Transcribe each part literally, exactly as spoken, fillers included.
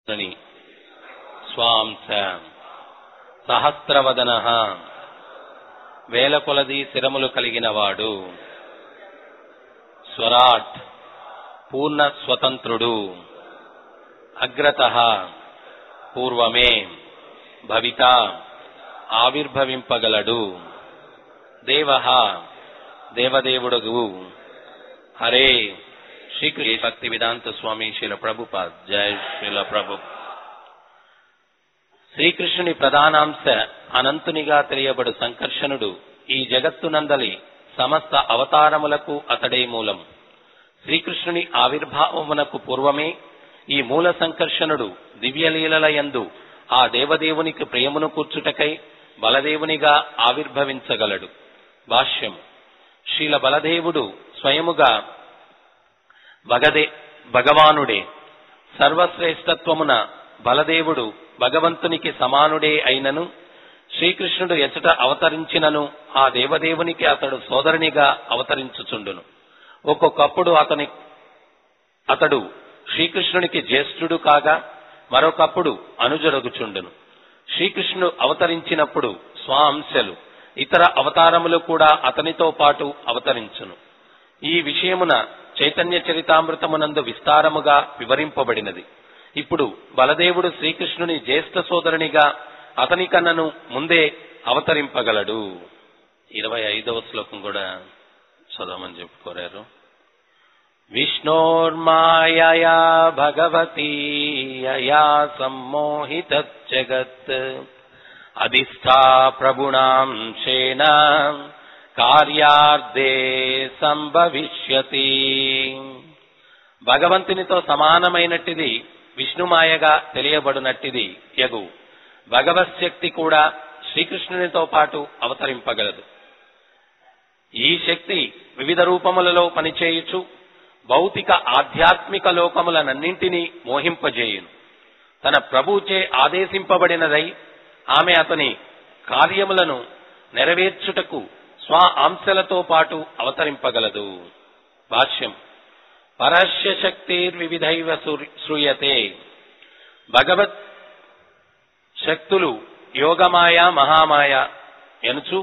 స్వాంస సహస్రవదన వేల కొలది శిరములు కలిగినవాడు, స్వరాట్ పూర్ణ స్వతంత్రుడు, అగ్రతః పూర్వమే, భవిత ఆవిర్భవింపగలడు, దేవః దేవదేవుడగు, హరే శ్రీకృష్ణ భక్తి వేదాంత స్వామి శ్రీల ప్రభుపాద్. జై శ్రీల ప్రభు. శ్రీకృష్ణుని ప్రధానాంశ అనంతునిగా తెలియబడు సంకర్షణుడు ఈ జగత్తునందలి సమస్త అవతారములకు అతడే మూలం. శ్రీకృష్ణుని ఆవిర్భావమునకు పూర్వమే ఈ మూల సంకర్షణుడు దివ్యలీలల యందు ఆ దేవదేవునికి ప్రియమును కూర్చుటకై బలదేవునిగా ఆవిర్భవించగలడు. భాష్యం. శ్రీల బలదేవుడు స్వయముగా భగదే భగవానుడే. సర్వశ్రేష్టత్వమున బలదేవుడు భగవంతునికి సమానుడే అయినను, శ్రీకృష్ణుడు ఎచట అవతరించినను ఆ దేవదేవునికి అతడు సోదరునిగా అవతరించుచుండును. ఒక్కొక్కప్పుడు అతని అతడు శ్రీకృష్ణునికి జ్యేష్ఠుడు కాగా మరొకప్పుడు అనుజరగుచుండును. శ్రీకృష్ణుడు అవతరించినప్పుడు స్వాంశలు ఇతర అవతారములు కూడా అతనితో పాటు అవతరించును. ఈ విషయమున చైతన్య చరితామృతమునందు విస్తారముగా వివరింపబడినది. ఇప్పుడు బలదేవుడు శ్రీకృష్ణుని జ్యేష్ఠ సోదరునిగా అతని కన్నను ముందే అవతరింపగలడు. ఇరవై ఐదవ శ్లోకం కూడా చదవమని చెప్పుకోరారు. విష్ణోర్మాయయా భగవతీ యయా సమ్మోహిత జగత్ అధిష్ఠా ప్రభుణాం శేన కార్యార్థే సంభవిష్యతి. భగవంతునితో సమానమైనట్టిది విష్ణుమాయగా తెలియబడినట్టిది యగు భగవశక్తి కూడా శ్రీకృష్ణునితో పాటు అవతరింపగలదు. ఈ శక్తి వివిధ రూపములలో పనిచేయుచు భౌతిక ఆధ్యాత్మిక లోకములనన్నింటినీ మోహింపజేయును. తన ప్రభుచే ఆదేశింపబడినదై ఆమె అతని కార్యములను నెరవేర్చుటకు స్వ అంశలతో పాటు అవతరింపగలదు. భాష్యం. పరస్య శక్తిర్వివిధైవ శ్రూయతే. భగవత్ శక్తులు యోగమాయ, మహామాయ ఎనుచు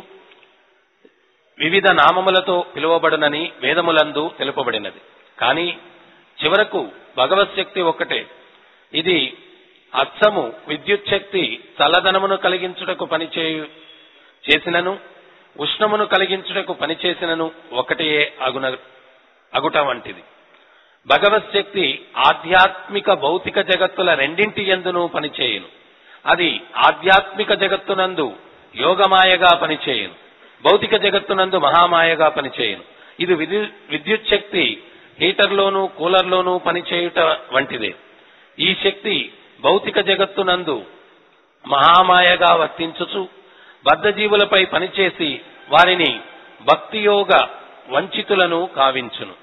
వివిధ నామములతో పిలువబడునని వేదములందు తెలుపబడినది. కానీ చివరకు భగవత్ శక్తి ఒక్కటే. ఇది అచ్చము విద్యుత్ శక్తి చల్లదనమును కలిగించుటకు పనిచేయు చేసినను, ఉష్ణమును కలిగించుటకు పనిచేసినను ఒకటే అగున అగుట వంటిది. భగవత్ శక్తి ఆధ్యాత్మిక భౌతిక జగత్తుల రెండింటి యందును పనిచేయును. అది ఆధ్యాత్మిక జగత్తునందు యోగమాయగా పనిచేయును, భౌతిక జగత్తునందు మహామాయగా పనిచేయును. ఇది విద్యుత్ శక్తి హీటర్లోనూ కూలర్లోనూ పనిచేయుట వంటిదే. ఈ శక్తి భౌతిక జగత్తునందు మహామాయగా వర్తించుచు బద్ధజీవులపై పనిచేసి వారిని భక్తియోగ వంచితులను కావించును.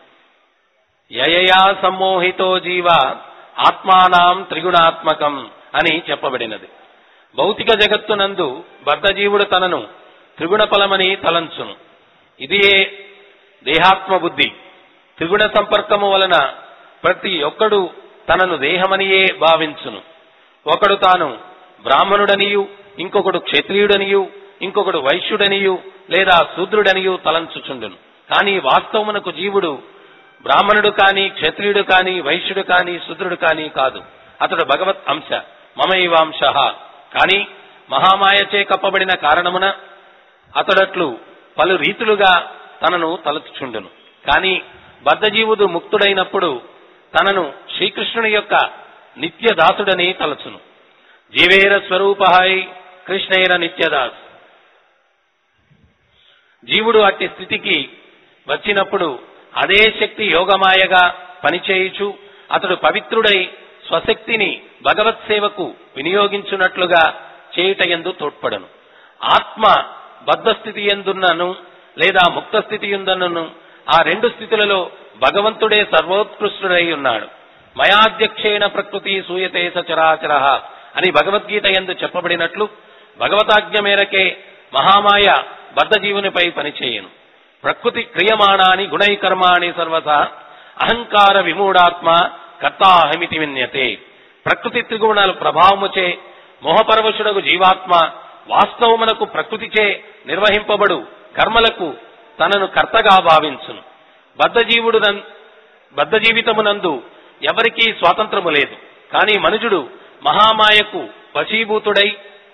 యయయా సమ్మోహితో జీవ ఆత్మానాం త్రిగుణాత్మకం అని చెప్పబడినది. భౌతిక జగత్తునందు బద్ధజీవుడు తనను త్రిగుణ ఫలమని తలంచును. ఇదియే దేహాత్మ బుద్ధి. త్రిగుణ సంపర్కము వలన ప్రతి ఒక్కడు తనను దేహమనియే భావించును. ఒకడు తాను బ్రాహ్మణుడనియు, ఇంకొకడు క్షత్రియుడనియు, ఇంకొకడు వైశ్యుడనియు లేదా శూద్రుడనియు తలంచుచుండును. కానీ వాస్తవమునకు జీవుడు బ్రాహ్మణుడు కాని, క్షత్రియుడు కాని, వైశ్యుడు కాని, శూద్రుడు కాని కాదు. అతడు భగవత్ అంశ, మమైవాంశ. కాని మహామాయచే కప్పబడిన కారణమున అతడట్లు పలు రీతులుగా తనను తలచుచుండును. కాని బద్ధజీవుడు ముక్తుడైనప్పుడు తనను శ్రీకృష్ణుని యొక్క నిత్య దాసుడని తలచును. జీవేర స్వరూపహై కృష్ణైర నిత్యదాస్. జీవుడు అట్టి స్థితికి వచ్చినప్పుడు అదే శక్తి యోగమాయగా పనిచేయుచు అతడు పవిత్రుడై స్వశక్తిని భగవత్ సేవకు వినియోగించున్నట్లుగా చేయుటయందు తోడ్పడను. ఆత్మ బద్ధస్థితి ఎందున్నను లేదా ముక్త స్థితి ఎందున్నను ఆ రెండు స్థితులలో భగవంతుడే సర్వోత్కృష్టుడై ఉన్నాడు. మయాధ్యక్షేణ ప్రకృతి సూయతే సచరాచర అని భగవద్గీత యందు చెప్పబడినట్లు భగవతాజ్ఞ మేరకే మహామాయ బద్ధజీవునిపై పనిచేయను. ప్రకృతి క్రియమాణాని గుణై కర్మాణి సర్వసా అహంకార విమూఢాత్మ కర్తాహమితి విన్యతే. ప్రకృతి త్రిగుణాలు ప్రభావముచే మోహపరవశుడగు జీవాత్మ వాస్తవమునకు ప్రకృతిచే నిర్వహింపబడు కర్మలకు తనను కర్తగా భావించును. బద్ధజీవుడు బద్ధ జీవితమునందు ఎవరికీ స్వాతంత్రము లేదు. కానీ మనుజుడు మహామాయకు వశీభూతుడై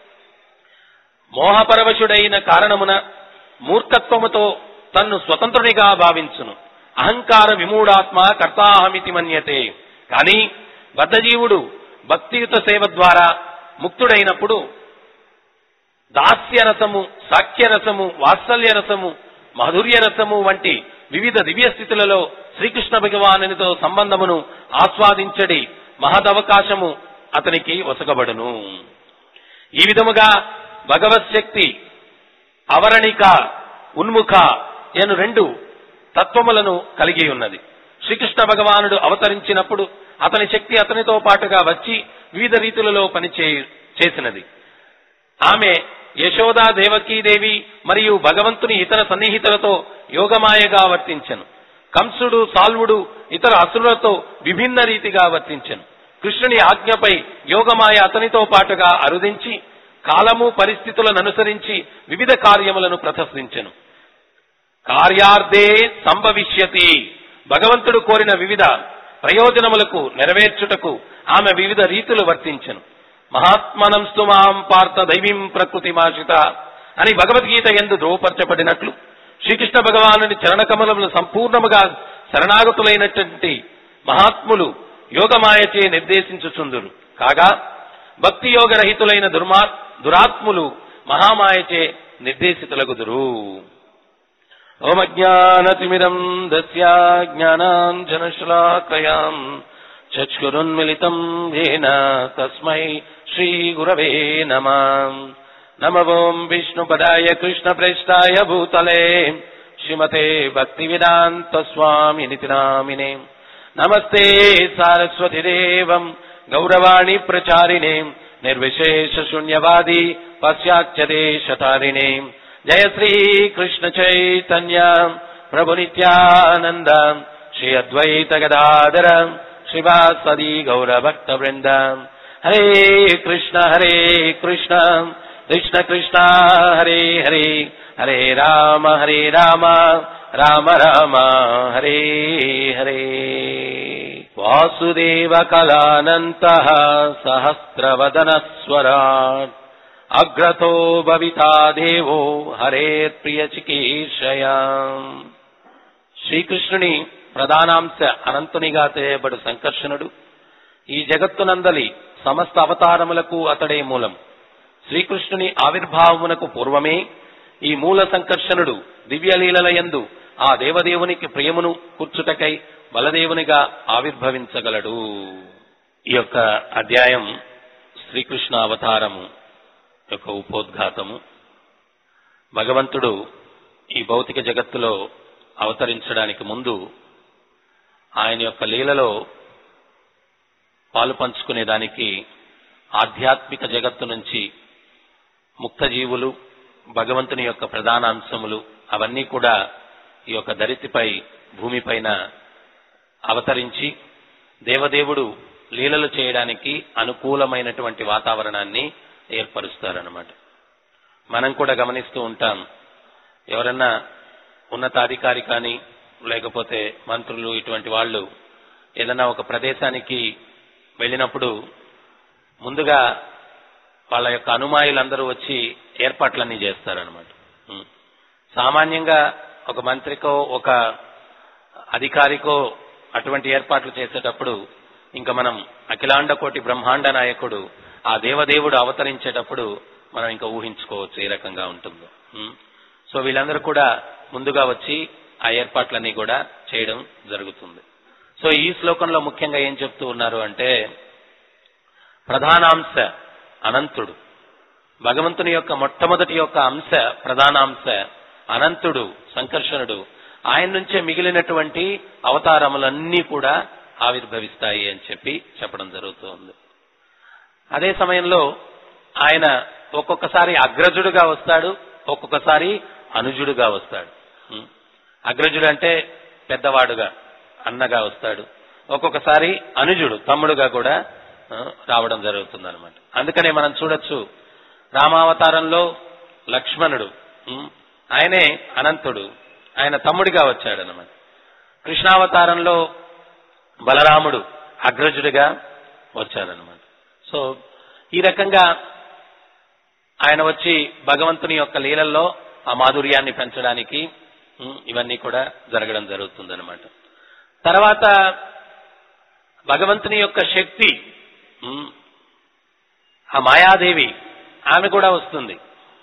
మోహపరవశుడైన కారణమున మూర్ఖత్వముతో తన్ను స్వతంత్రునిగా భావించును. అహంకార విమూఢాత్మ కర్తాహమితి మన్యతే. కానీ బద్ధజీవుడు భక్తియుత సేవ ద్వారా ముక్తుడైనప్పుడు దాస్యరసము, సాఖ్యరసము, వాత్సల్యరసము, మాధుర్యరసము వంటి వివిధ దివ్య స్థితులలో శ్రీకృష్ణ భగవానునితో సంబంధమును ఆస్వాదించడి మహదవకాశము అతనికి వసగబడును. ఈ విధముగా భగవత్శక్తి అవరణిక, ఉన్ముఖ ఎను రెండు తత్వములను కలిగి ఉన్నది. శ్రీకృష్ణ భగవానుడు అవతరించినప్పుడు అతని శక్తి అతనితో పాటుగా వచ్చి వివిధ రీతులలో పనిచే చేసినది. ఆమె యశోదా, దేవకీదేవి మరియు భగవంతుని ఇతర సన్నిహితులతో యోగమాయగా వర్తించెను. కంసుడు, సాల్వుడు ఇతర అసురులతో విభిన్న రీతిగా వర్తించెను. కృష్ణుని ఆజ్ఞపై యోగమాయ అతనితో పాటుగా అరుదించి కాలము పరిస్థితులను అనుసరించి వివిధ కార్యములను ప్రదర్శించెను. కార్యార్థే సంభవిష్యతి. భగవంతుడు కోరిన వివిధ ప్రయోజనములకు నెరవేర్చుటకు ఆమె వివిధ రీతులు వర్తించెను. మహాత్మనంస్తు మాం పార్థ దైవీం ప్రకృతిమాశ్రిత అని భగవద్గీత యందు ధ్రువపరచబడినట్లు శ్రీకృష్ణ భగవానుని చరణకమలములు సంపూర్ణముగా శరణాగతులైనటువంటి మహాత్ములు యోగమాయచే నిర్దేశించుచుందురు. కాగా భక్తి యోగ రహితులైన దుర్మా దురాత్ములు మహామాయచే నిర్దేశితులగుదురు. ఓమజ్ఞానతిమిరం దస్య జ్ఞానాంజనశలాకయాం చక్షురున్మిలితం యేన తస్మై శ్రీ గురవే నమః. నమో ఓం విష్ణుపదాయ కృష్ణప్రేష్ఠాయ భూతలే శ్రీమతే భక్తివేదాంత స్వామినితి నామినే. నమస్తే సారస్వతిదేవం గౌరవాణి ప్రచారిణే నిర్విశేష శూన్యవాది పశ్చాత్యదేశతారిణే. జయ శ్రీ కృష్ణ చైతన్య ప్రభు నిత్యానంద శ్రీ అద్వైత గదాధర శ్రీవాసది గౌరభక్త వృంద. హరే కృష్ణ హరే కృష్ణ కృష్ణ కృష్ణ హరే హరే హరే రామ హరే రామ రామ రామ హరే హరే. వాసుదేవ కళానంతః సహస్రవదన స్వరాట్ అగ్రతో భవితా దేవో హరేర్ప్రియ చికీర్షయా. శ్రీకృష్ణుని ప్రధానాంశ అనంతునిగా చేయబడు సంకర్షణుడు ఈ జగత్తునందలి సమస్త అవతారములకు అతడే మూలం. శ్రీకృష్ణుని ఆవిర్భావమునకు పూర్వమే ఈ మూల సంకర్షణుడు దివ్యలీలల యందు ఆ దేవదేవునికి ప్రియమును కూర్చుటకై బలదేవునిగా ఆవిర్భవించగలడు. ఈ యొక్క అధ్యాయం శ్రీకృష్ణ అవతారము యొక్క ఉపోద్ఘాతము. భగవంతుడు ఈ భౌతిక జగత్తులో అవతరించడానికి ముందు ఆయన యొక్క లీలలో పాలు పంచుకునేదానికి ఆధ్యాత్మిక జగత్తు నుంచి ముక్త జీవులు, భగవంతుని యొక్క ప్రధానాంశములు అవన్నీ కూడా ఈ యొక్క ధరితిపై భూమిపైన అవతరించి దేవదేవుడు లీలలు చేయడానికి అనుకూలమైనటువంటి వాతావరణాన్ని ఏర్పరుస్తారన్నమాట. మనం కూడా గమనిస్తూ ఉంటాం. ఎవరన్నా ఉన్నతాధికారి కానీ లేకపోతే మంత్రులు ఇటువంటి వాళ్ళు ఏదైనా ఒక ప్రదేశానికి వెళ్ళినప్పుడు ముందుగా వాళ్ళ యొక్క అనుమాయులందరూ వచ్చి ఏర్పాట్లన్నీ చేస్తారనమాట. సామాన్యంగా ఒక మంత్రికో ఒక అధికారికో అటువంటి ఏర్పాట్లు చేసేటప్పుడు ఇంకా మనం అఖిలాండ కోటి బ్రహ్మాండ నాయకుడు ఆ దేవదేవుడు అవతరించేటప్పుడు మనం ఇంకా ఊహించుకోవచ్చు ఏ రకంగా ఉంటుందో. సో వీళ్ళందరూ కూడా ముందుగా వచ్చి ఆ ఏర్పాట్లన్నీ కూడా చేయడం జరుగుతుంది. సో ఈ శ్లోకంలో ముఖ్యంగా ఏం చెప్తూ ఉన్నారు అంటే ప్రధానాంశ అనంతుడు, భగవంతుని యొక్క మొట్టమొదటి యొక్క అంశ ప్రధానాంశ అనంతుడు సంకర్షణుడు, ఆయన నుంచే మిగిలినటువంటి అవతారములన్నీ కూడా ఆవిర్భవిస్తాయి అని చెప్పి చెప్పడం జరుగుతుంది. అదే సమయంలో ఆయన ఒక్కొక్కసారి అగ్రజుడుగా వస్తాడు, ఒక్కొక్కసారి అనుజుడుగా వస్తాడు. అగ్రజుడు అంటే పెద్దవాడుగా అన్నగా వస్తాడు, ఒక్కొక్కసారి అనుజుడు తమ్ముడుగా కూడా రావడం జరుగుతుంది అనమాట. అందుకనే మనం చూడొచ్చు రామావతారంలో లక్ష్మణుడు ఆయనే అనంతుడు, ఆయన తమ్ముడిగా వచ్చాడనమాట. కృష్ణావతారంలో బలరాముడు అగ్రజుడిగా వచ్చాడనమాట. సో ఈ రకంగా ఆయన వచ్చి భగవంతుని యొక్క లీలల్లో ఆ మాధుర్యాన్ని పెంచడానికి ఇవన్నీ కూడా జరగడం జరుగుతుందన్నమాట. తర్వాత భగవంతుని యొక్క శక్తి ఆ మాయాదేవి ఆమె కూడా వస్తుంది.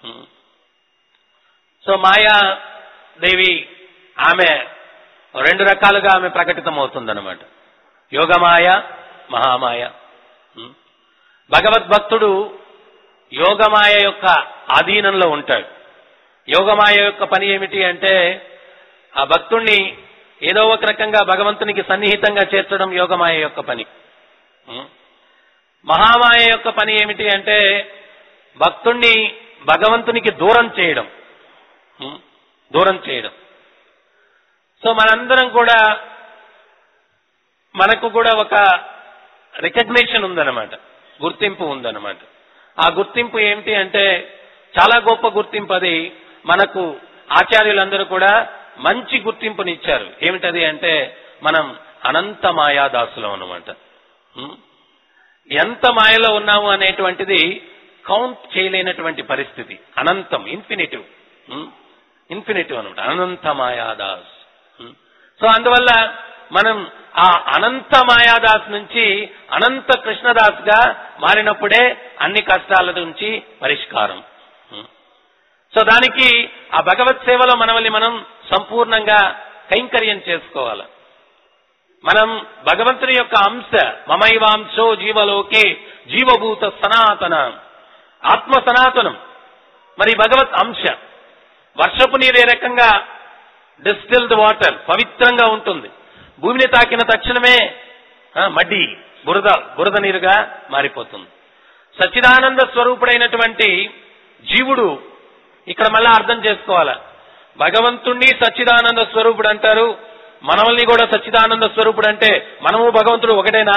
సో మాయాదేవి ఆమె రెండు రకాలుగా ఆమె ప్రకటితం అవుతుందన్నమాట. యోగమాయ, మహామాయ. భగవద్భక్తుడు యోగమాయ యొక్క ఆధీనంలో ఉంటాడు. యోగమాయ యొక్క పని ఏమిటి అంటే ఆ భక్తుణ్ణి ఏదో ఒక రకంగా భగవంతునికి సన్నిహితంగా చేర్చడం యోగమాయ యొక్క పని. మహామాయ యొక్క పని ఏమిటి అంటే భక్తుణ్ణి భగవంతునికి దూరం చేయడం దూరం చేయడం సో మనందరం కూడా మనకు కూడా ఒక రికగ్నిషన్ ఉందన్నమాట, గుర్తింపు ఉందన్నమాట. ఆ గుర్తింపు ఏమిటి అంటే చాలా గొప్ప గుర్తింపు. అది మనకు ఆచార్యులందరూ కూడా మంచి గుర్తింపునిచ్చారు. ఏమిటది అంటే మనం అనంత మాయాదాసులం అన్నమాట. ఎంత మాయలో ఉన్నాము అనేటువంటిది కౌంట్ చేయలేనటువంటి పరిస్థితి. అనంతం, ఇన్ఫినిటివ్ ఇన్ఫినిటివ్ అనమాట, అనంత మాయాదాస్. సో అందువల్ల మనం ఆ అనంత మాయాదాస్ నుంచి అనంత కృష్ణదాస్ గా మారినప్పుడే అన్ని కష్టాల నుంచి పరిష్కారం. సో దానికి ఆ భగవత్ సేవలో మనల్ని మనం సంపూర్ణంగా కైంకర్యం చేసుకోవాలి. మనం భగవంతుని యొక్క అంశ, మమైవాంశో జీవలోకే జీవభూత సనాతన, ఆత్మ సనాతనం. మరి భగవత్ అంశ, వర్షపు నీరు ఏ రకంగా డిస్టిల్డ్ వాటర్ పవిత్రంగా ఉంటుంది, భూమిని తాకిన తక్షణమే మడ్డి బురద బురద నీరుగా మారిపోతుంది. సచ్చిదానంద స్వరూపుడైనటువంటి జీవుడు ఇక్కడ మళ్ళా అర్థం చేసుకోవాలా. భగవంతుణ్ణి సచ్చిదానంద స్వరూపుడు అంటారు, మనల్ని కూడా సచ్చిదానంద స్వరూపుడు అంటే మనము భగవంతుడు ఒకటేనా?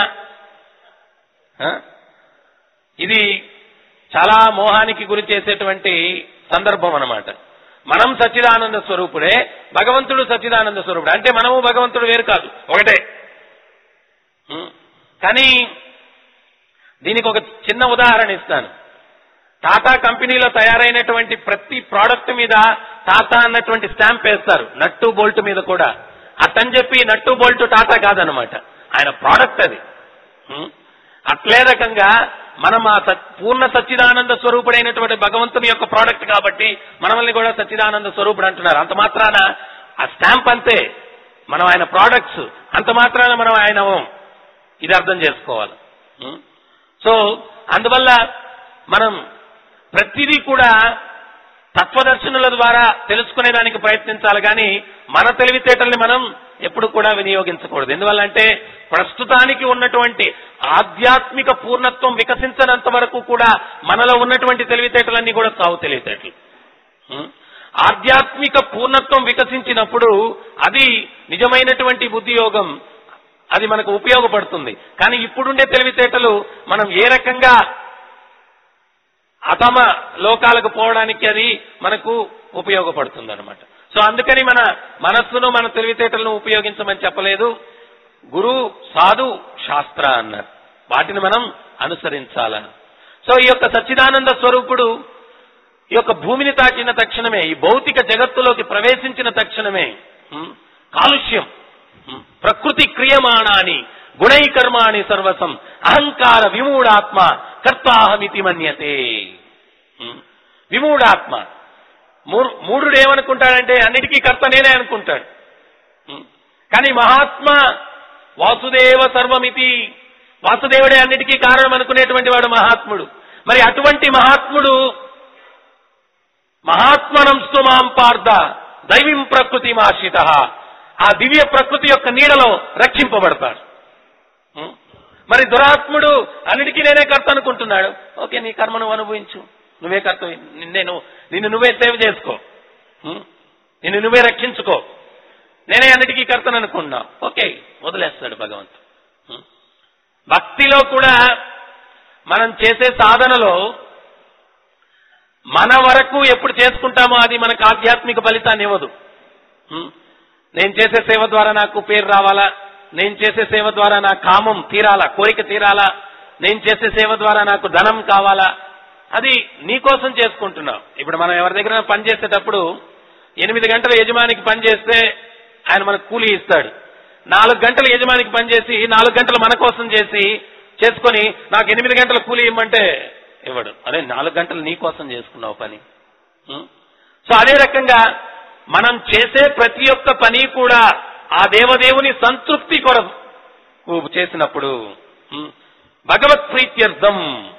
ఇది చాలా మోహానికి గురి చేసేటువంటి సందర్భం అన్నమాట. మనం సచ్చిదానంద స్వరూపుడే, భగవంతుడు సచ్చిదానంద స్వరూపుడు అంటే మనము భగవంతుడు వేరు కాదు, ఒకటే. కానీ దీనికి ఒక చిన్న ఉదాహరణ ఇస్తాను. టాటా కంపెనీలో తయారైనటువంటి ప్రతి ప్రోడక్ట్ మీద టాటా అన్నటువంటి స్టాంప్ వేస్తారు, నట్టు బోల్ట్ మీద కూడా. అతని చెప్పి నట్టు బోల్ట్ టాటా కాదనమాట, ఆయన ప్రోడక్ట్ అది. అట్లే రకంగా మనం ఆ పూర్ణ సచ్చిదానంద స్వరూపుడైనటువంటి భగవంతుని యొక్క ప్రోడక్ట్ కాబట్టి మనల్ని కూడా సచ్చిదానంద స్వరూపుడు అంటున్నారు. అంత మాత్రాన ఆ స్టాంప్ అంతే, మనం ఆయన ప్రోడక్ట్స్, అంత మాత్రాన మనం ఆయన. ఇది అర్థం చేసుకోవాలి. సో అందువల్ల మనం ప్రతిదీ కూడా తత్వదర్శనుల ద్వారా తెలుసుకునేదానికి ప్రయత్నించాలి, కానీ మన తెలివితేటల్ని మనం ఎప్పుడు కూడా వినియోగించకూడదు. ఎందువల్లంటే ప్రస్తుతానికి ఉన్నటువంటి ఆధ్యాత్మిక పూర్ణత్వం వికసించనంత వరకు కూడా మనలో ఉన్నటువంటి తెలివితేటలన్నీ కూడా సావు తెలివితేటలు. ఆధ్యాత్మిక పూర్ణత్వం వికసించినప్పుడు అది నిజమైనటువంటి బుద్ధియోగం, అది మనకు ఉపయోగపడుతుంది. కానీ ఇప్పుడుండే తెలివితేటలు మనం ఏ రకంగా అతమ లోకాలకు పోవడానికి అది మనకు ఉపయోగపడుతుంది అనమాట. సో అందుకని మన మనస్సును, మన తెలివితేటలను ఉపయోగించమని చెప్పలేదు. గురు, సాధు, శాస్త్ర అన్నారు, వాటిని మనం అనుసరించాలని. సో ఈ యొక్క సచ్చిదానంద స్వరూపుడు ఈ యొక్క భూమిని తాకిన తక్షణమే, ఈ భౌతిక జగత్తులోకి ప్రవేశించిన తక్షణమే కాలుష్యం, ప్రకృతి క్రియమాణాని గుణైకర్మాణి సర్వసం అహంకార విమూఢాత్మ కర్తాహమితి మన్యతే. విమూఢాత్మ, మూఢుడు ఏమనుకుంటాడంటే అన్నిటికీ కర్త నేనే అనుకుంటాడు. కానీ మహాత్మ వాసుదేవ సర్వమితి, వాసుదేవుడే అన్నిటికీ కారణం అనుకునేటువంటి వాడు మహాత్ముడు. మరి అటువంటి మహాత్ముడు మహాత్మనంస్తు మాం పార్థ దైవీం ప్రకృతి ఆశ్రిత, ఆ దివ్య ప్రకృతి యొక్క నీడలో రక్షింపబడతాడు. మరి దురాత్ముడు అన్నిటికీ నేనే కర్త అనుకుంటున్నాడు. ఓకే, నీ కర్మను అనుభవించు, నువ్వే కర్త, నేను నిన్ను నువ్వే సేవ్ చేసుకో, నిన్ను నువ్వే రక్షించుకో, నేనే అన్నిటికీ కర్తను అనుకున్నావు. ఓకే, వదిలేస్తాడు భగవంతుడు. భక్తిలో కూడా మనం చేసే సాధనలో మన వరకు ఎప్పుడు చేసుకుంటామో అది మనకు ఆధ్యాత్మిక ఫలితాన్ని ఇవ్వదు. నేను చేసే సేవ ద్వారా నాకు పేరు రావాలా, నేను చేసే సేవ ద్వారా నా కామం తీరాలా, కోరిక తీరాలా, నేను చేసే సేవ ద్వారా నాకు ధనం కావాలా, అది నీకోసం చేసుకుంటున్నావు. ఇప్పుడు మనం ఎవరి దగ్గర పని చేసేటప్పుడు ఎనిమిది గంటలు యజమానికి పని చేస్తే ఆయన మనకు కూలీ ఇస్తాడు. నాలుగు గంటలు యజమానికి పని చేసి నాలుగు గంటలు మన కోసం చేసి చేసుకొని నాకు ఎనిమిది గంటల కూలీ ఇవ్వమంటే ఇవ్వడు. అదే నాలుగు గంటలు నీ కోసం చేసుకున్నావు పని. సో అదే రకంగా మనం చేసే ప్రతి ఒక్క పని కూడా ఆ దేవదేవుని సంతృప్తి కొరకు చేసినప్పుడు భగవత్ ప్రీత్యర్థం.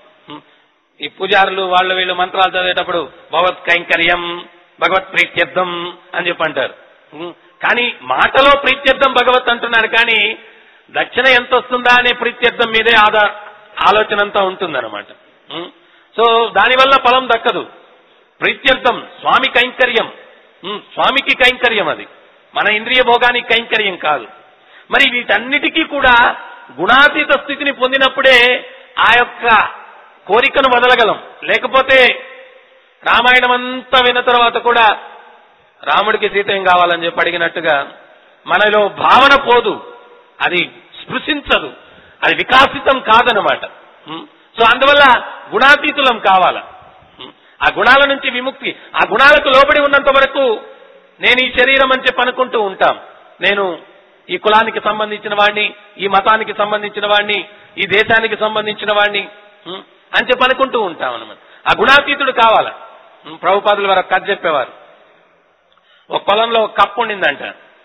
ఈ పూజారులు వాళ్ళు వీళ్ళు మంత్రాలు చదివేటప్పుడు భగవత్ కైంకర్యం భగవత్ ప్రీత్యర్థం అని చెప్పి అంటారు. కానీ మాటలో ప్రీత్యర్థం భగవత్ అంటున్నారు, కానీ దక్షిణ ఎంత వస్తుందా అనే ప్రీత్యర్థం మీదే ఆదా ఆలోచన అంతా ఉంటుందన్నమాట. సో దానివల్ల ఫలం దక్కదు. ప్రీత్యర్థం స్వామి కైంకర్యం, స్వామికి కైంకర్యం, అది మన ఇంద్రియ భోగానికి కైంకర్యం కాదు. మరి వీటన్నిటికీ కూడా గుణాతీత స్థితిని పొందినప్పుడే ఆ యొక్క కోరికను వదలగలం. లేకపోతే రామాయణం అంతా విన్న తర్వాత కూడా రాముడికి సీత ఏం కావాలని చెప్పి అడిగినట్టుగా మనలో భావన పోదు, అది స్పృశించదు, అది వికాసితం కాదనమాట. సో అందువల్ల గుణాతీతులం కావాల. ఆ గుణాల నుంచి విముక్తి, ఆ గుణాలకు లోబడి ఉన్నంత వరకు నేను ఈ శరీరం అని చెప్పి అనుకుంటూ ఉంటాం. నేను ఈ కులానికి సంబంధించిన వాడిని, ఈ మతానికి సంబంధించిన వాడిని, ఈ దేశానికి సంబంధించిన వాడిని అని చెప్పి అనుకుంటూ ఉంటాం అనమాట. ఆ గుణాతీతుడు కావాల. ప్రభుపాదుల వారు కథ చెప్పేవారు. ఒక పొలంలో ఒక కప్పు ఉండిందంట.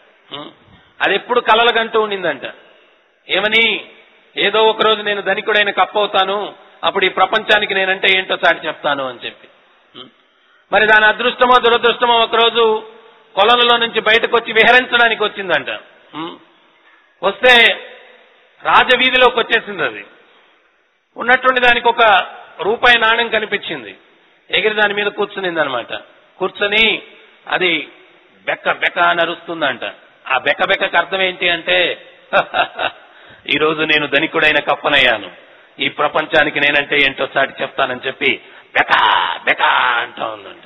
అది ఎప్పుడు కలలుగంటూ ఉండిందంట. ఏమని, ఏదో ఒక రోజు నేను ధనికుడైన కప్పు అవుతాను, అప్పుడు ఈ ప్రపంచానికి నేనంటే ఏంటో చాటి చెప్తాను అని చెప్పి. మరి దాని అదృష్టమో దురదృష్టమో ఒకరోజు కొలంలో నుంచి బయటకు వచ్చి విహరించడానికి వచ్చిందంట. వస్తే రాజవీధిలోకి వచ్చేసింది. అది ఉన్నట్టుండి దానికి ఒక రూపాయి నాణ్యం కనిపించింది. ఎగిరి దాని మీద కూర్చునింది అనమాట. కూర్చొని అది బెక్క బెక్క అని అరుస్తుందంట. ఆ బెక్క బెక్కకు అర్థం ఏంటి అంటే, ఈరోజు నేను ధనికుడైన కప్పనయ్యాను, ఈ ప్రపంచానికి నేనంటే ఏంటో చాటి చెప్తానని చెప్పి బెక బెక అంటా ఉందంట.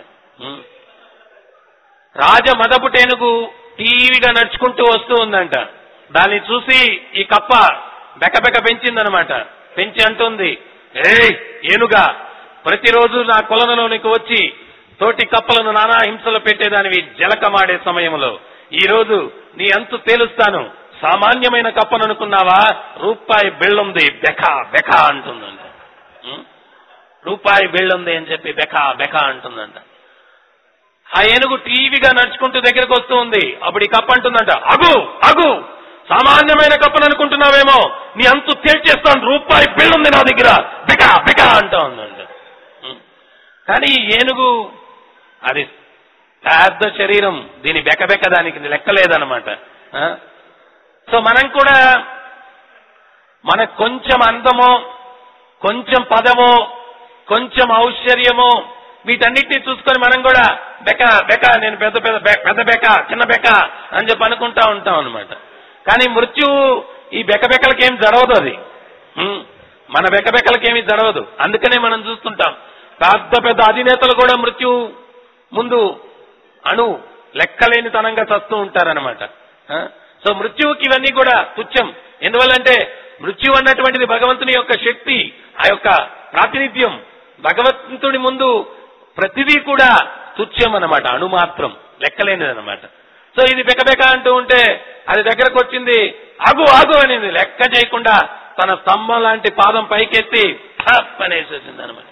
రాజ మదపు టేనుగు టీవీగా నడుచుకుంటూ వస్తూ ఉందంట. దాన్ని చూసి ఈ కప్ప బెక బెక పెంచిందనమాట. పెంచి అంటుంది, ఏ ఏనుగా, ప్రతిరోజు నా కొలనులోనికి వచ్చి తోటి కప్పలను నానా హింసలు పెట్టేదానివి జలకమాడే సమయంలో ఈ రోజు నీ అంతు తేలుస్తాను. సామాన్యమైన కప్పననుకున్నావా, రూపాయి బిళ్ళుంది, బెక బెక అంటుందంట. రూపాయి బిళ్ళుంది అని చెప్పి బెక బెక అంటుందంట. ఆ ఏనుగు టీవీగా నడుచుకుంటూ దగ్గరకు వస్తూ ఉంది. అప్పుడు ఈ కప్ప అంటుందంట, అగు అగు, సామాన్యమైన కప్పను అనుకుంటున్నావేమో, నీ అంతు తేల్చేస్తాను, రూపాయి బిళ్ళుంది నా దగ్గర, బెక బెక అంటా ఉందంట. కానీ ఏనుగు అది పెద్ద శరీరం, దీని బెకబెక్క దానికి లెక్కలేదన్నమాట. సో మనం కూడా మనకు కొంచెం అందమో, కొంచెం పదమో, కొంచెం ఔశ్వర్యమో, వీటన్నిటినీ చూసుకొని మనం కూడా బెక బెక, నేను పెద్ద పెద్ద పెద్ద బెక, చిన్న బెక అని చెప్పి అనుకుంటా ఉంటాం అనమాట. కానీ మృత్యువు ఈ బెకబెకలకేం జరగదు. అది మన బెకబెకలకేమీ జరగదు. అందుకనే మనం చూస్తుంటాం పెద్ద పెద్ద అధినేతలు కూడా మృత్యు ముందు అణు లెక్కలేనితనంగా చస్తూ ఉంటారనమాట. సో మృత్యువుకి ఇవన్నీ కూడా తుచ్చం. ఎందువల్లంటే మృత్యు అన్నటువంటిది భగవంతుని యొక్క శక్తి, ఆ యొక్క ప్రాతినిధ్యం. భగవంతుడి ముందు ప్రతిదీ కూడా తుచ్చం అనమాట, అణు మాత్రం, లెక్కలేనిదనమాట. సో ఇది బెకబెక అంటూ ఉంటే అది దగ్గరకు వచ్చింది, ఆగు ఆగు అనేది లెక్క చేయకుండా తన స్తంభం లాంటి పాదం పైకెత్తి అనేసేసింది అనమాట.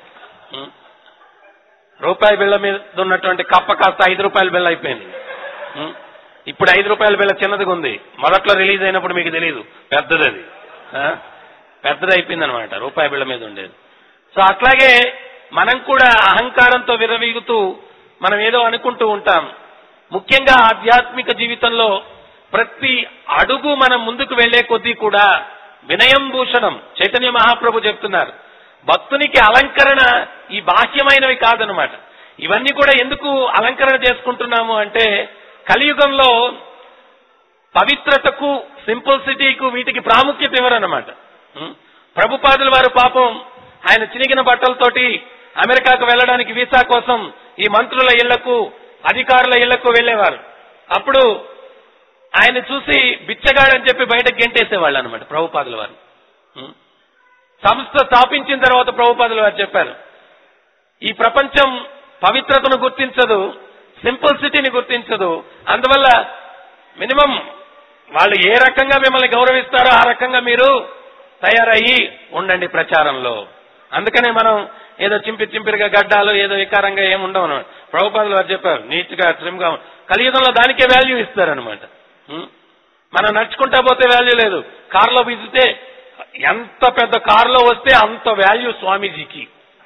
రూపాయి బిళ్ళ మీద ఉన్నటువంటి కప్ప కాస్త ఐదు రూపాయల బిళ్ళ అయిపోయింది. ఇప్పుడు ఐదు రూపాయల బిళ్ళ చిన్నదిగా ఉంది. మొదట్లో రిలీజ్ అయినప్పుడు మీకు తెలియదు, పెద్దది, అది పెద్దది అయిపోయింది అనమాట, రూపాయి బిళ్ళ మీద ఉండేది. సో అట్లాగే మనం కూడా అహంకారంతో విరవీగుతూ మనం ఏదో అనుకుంటూ ఉంటాం. ముఖ్యంగా ఆధ్యాత్మిక జీవితంలో ప్రతి అడుగు మనం ముందుకు వెళ్లే కొద్దీ కూడా వినయం భూషణం. చైతన్య మహాప్రభు చెప్తున్నారు, భక్తునికి అలంకరణ ఈ బాహ్యమైనవి కాదనమాట. ఇవన్నీ కూడా ఎందుకు అలంకరణ చేసుకుంటున్నాము అంటే, కలియుగంలో పవిత్రతకు, సింపుల్సిటీకు, వీటికి ప్రాముఖ్యత ఇవ్వరన్నమాట. ప్రభుపాదుల వారు పాపం ఆయన చినిగిన బట్టలతోటి అమెరికాకు వెళ్లడానికి వీసా కోసం ఈ మంత్రుల ఇళ్లకు అధికారుల ఇళ్లకు వెళ్లేవారు. అప్పుడు ఆయన చూసి బిచ్చగాడని చెప్పి బయటకు గెంటేసేవాళ్ళు అనమాట ప్రభుపాదుల వారు. సంస్థ స్థాపించిన తర్వాత ప్రభుపాదుల వారు చెప్పారు, ఈ ప్రపంచం పవిత్రతను గుర్తించదు, సింపుల్సిటీని గుర్తించదు. అందువల్ల మినిమం వాళ్ళు ఏ రకంగా మిమ్మల్ని గౌరవిస్తారో ఆ రకంగా మీరు తయారయ్యి ఉండండి ప్రచారంలో. అందుకనే మనం ఏదో చింపి చింపిరిగా గడ్డాలు ఏదో వికారంగా ఏమి ఉండవు. ప్రభుపాదులు వారు చెప్పారు, నీట్ గా ట్రిమ్ గా. కలియుగంలో దానికే వాల్యూ ఇస్తారనమాట. మనం నడుచుకుంటా పోతే వాల్యూ లేదు. కారులో విజితే ఎంత పెద్ద కారులో వస్తే అంత వాల్యూ స్వామీజీకి.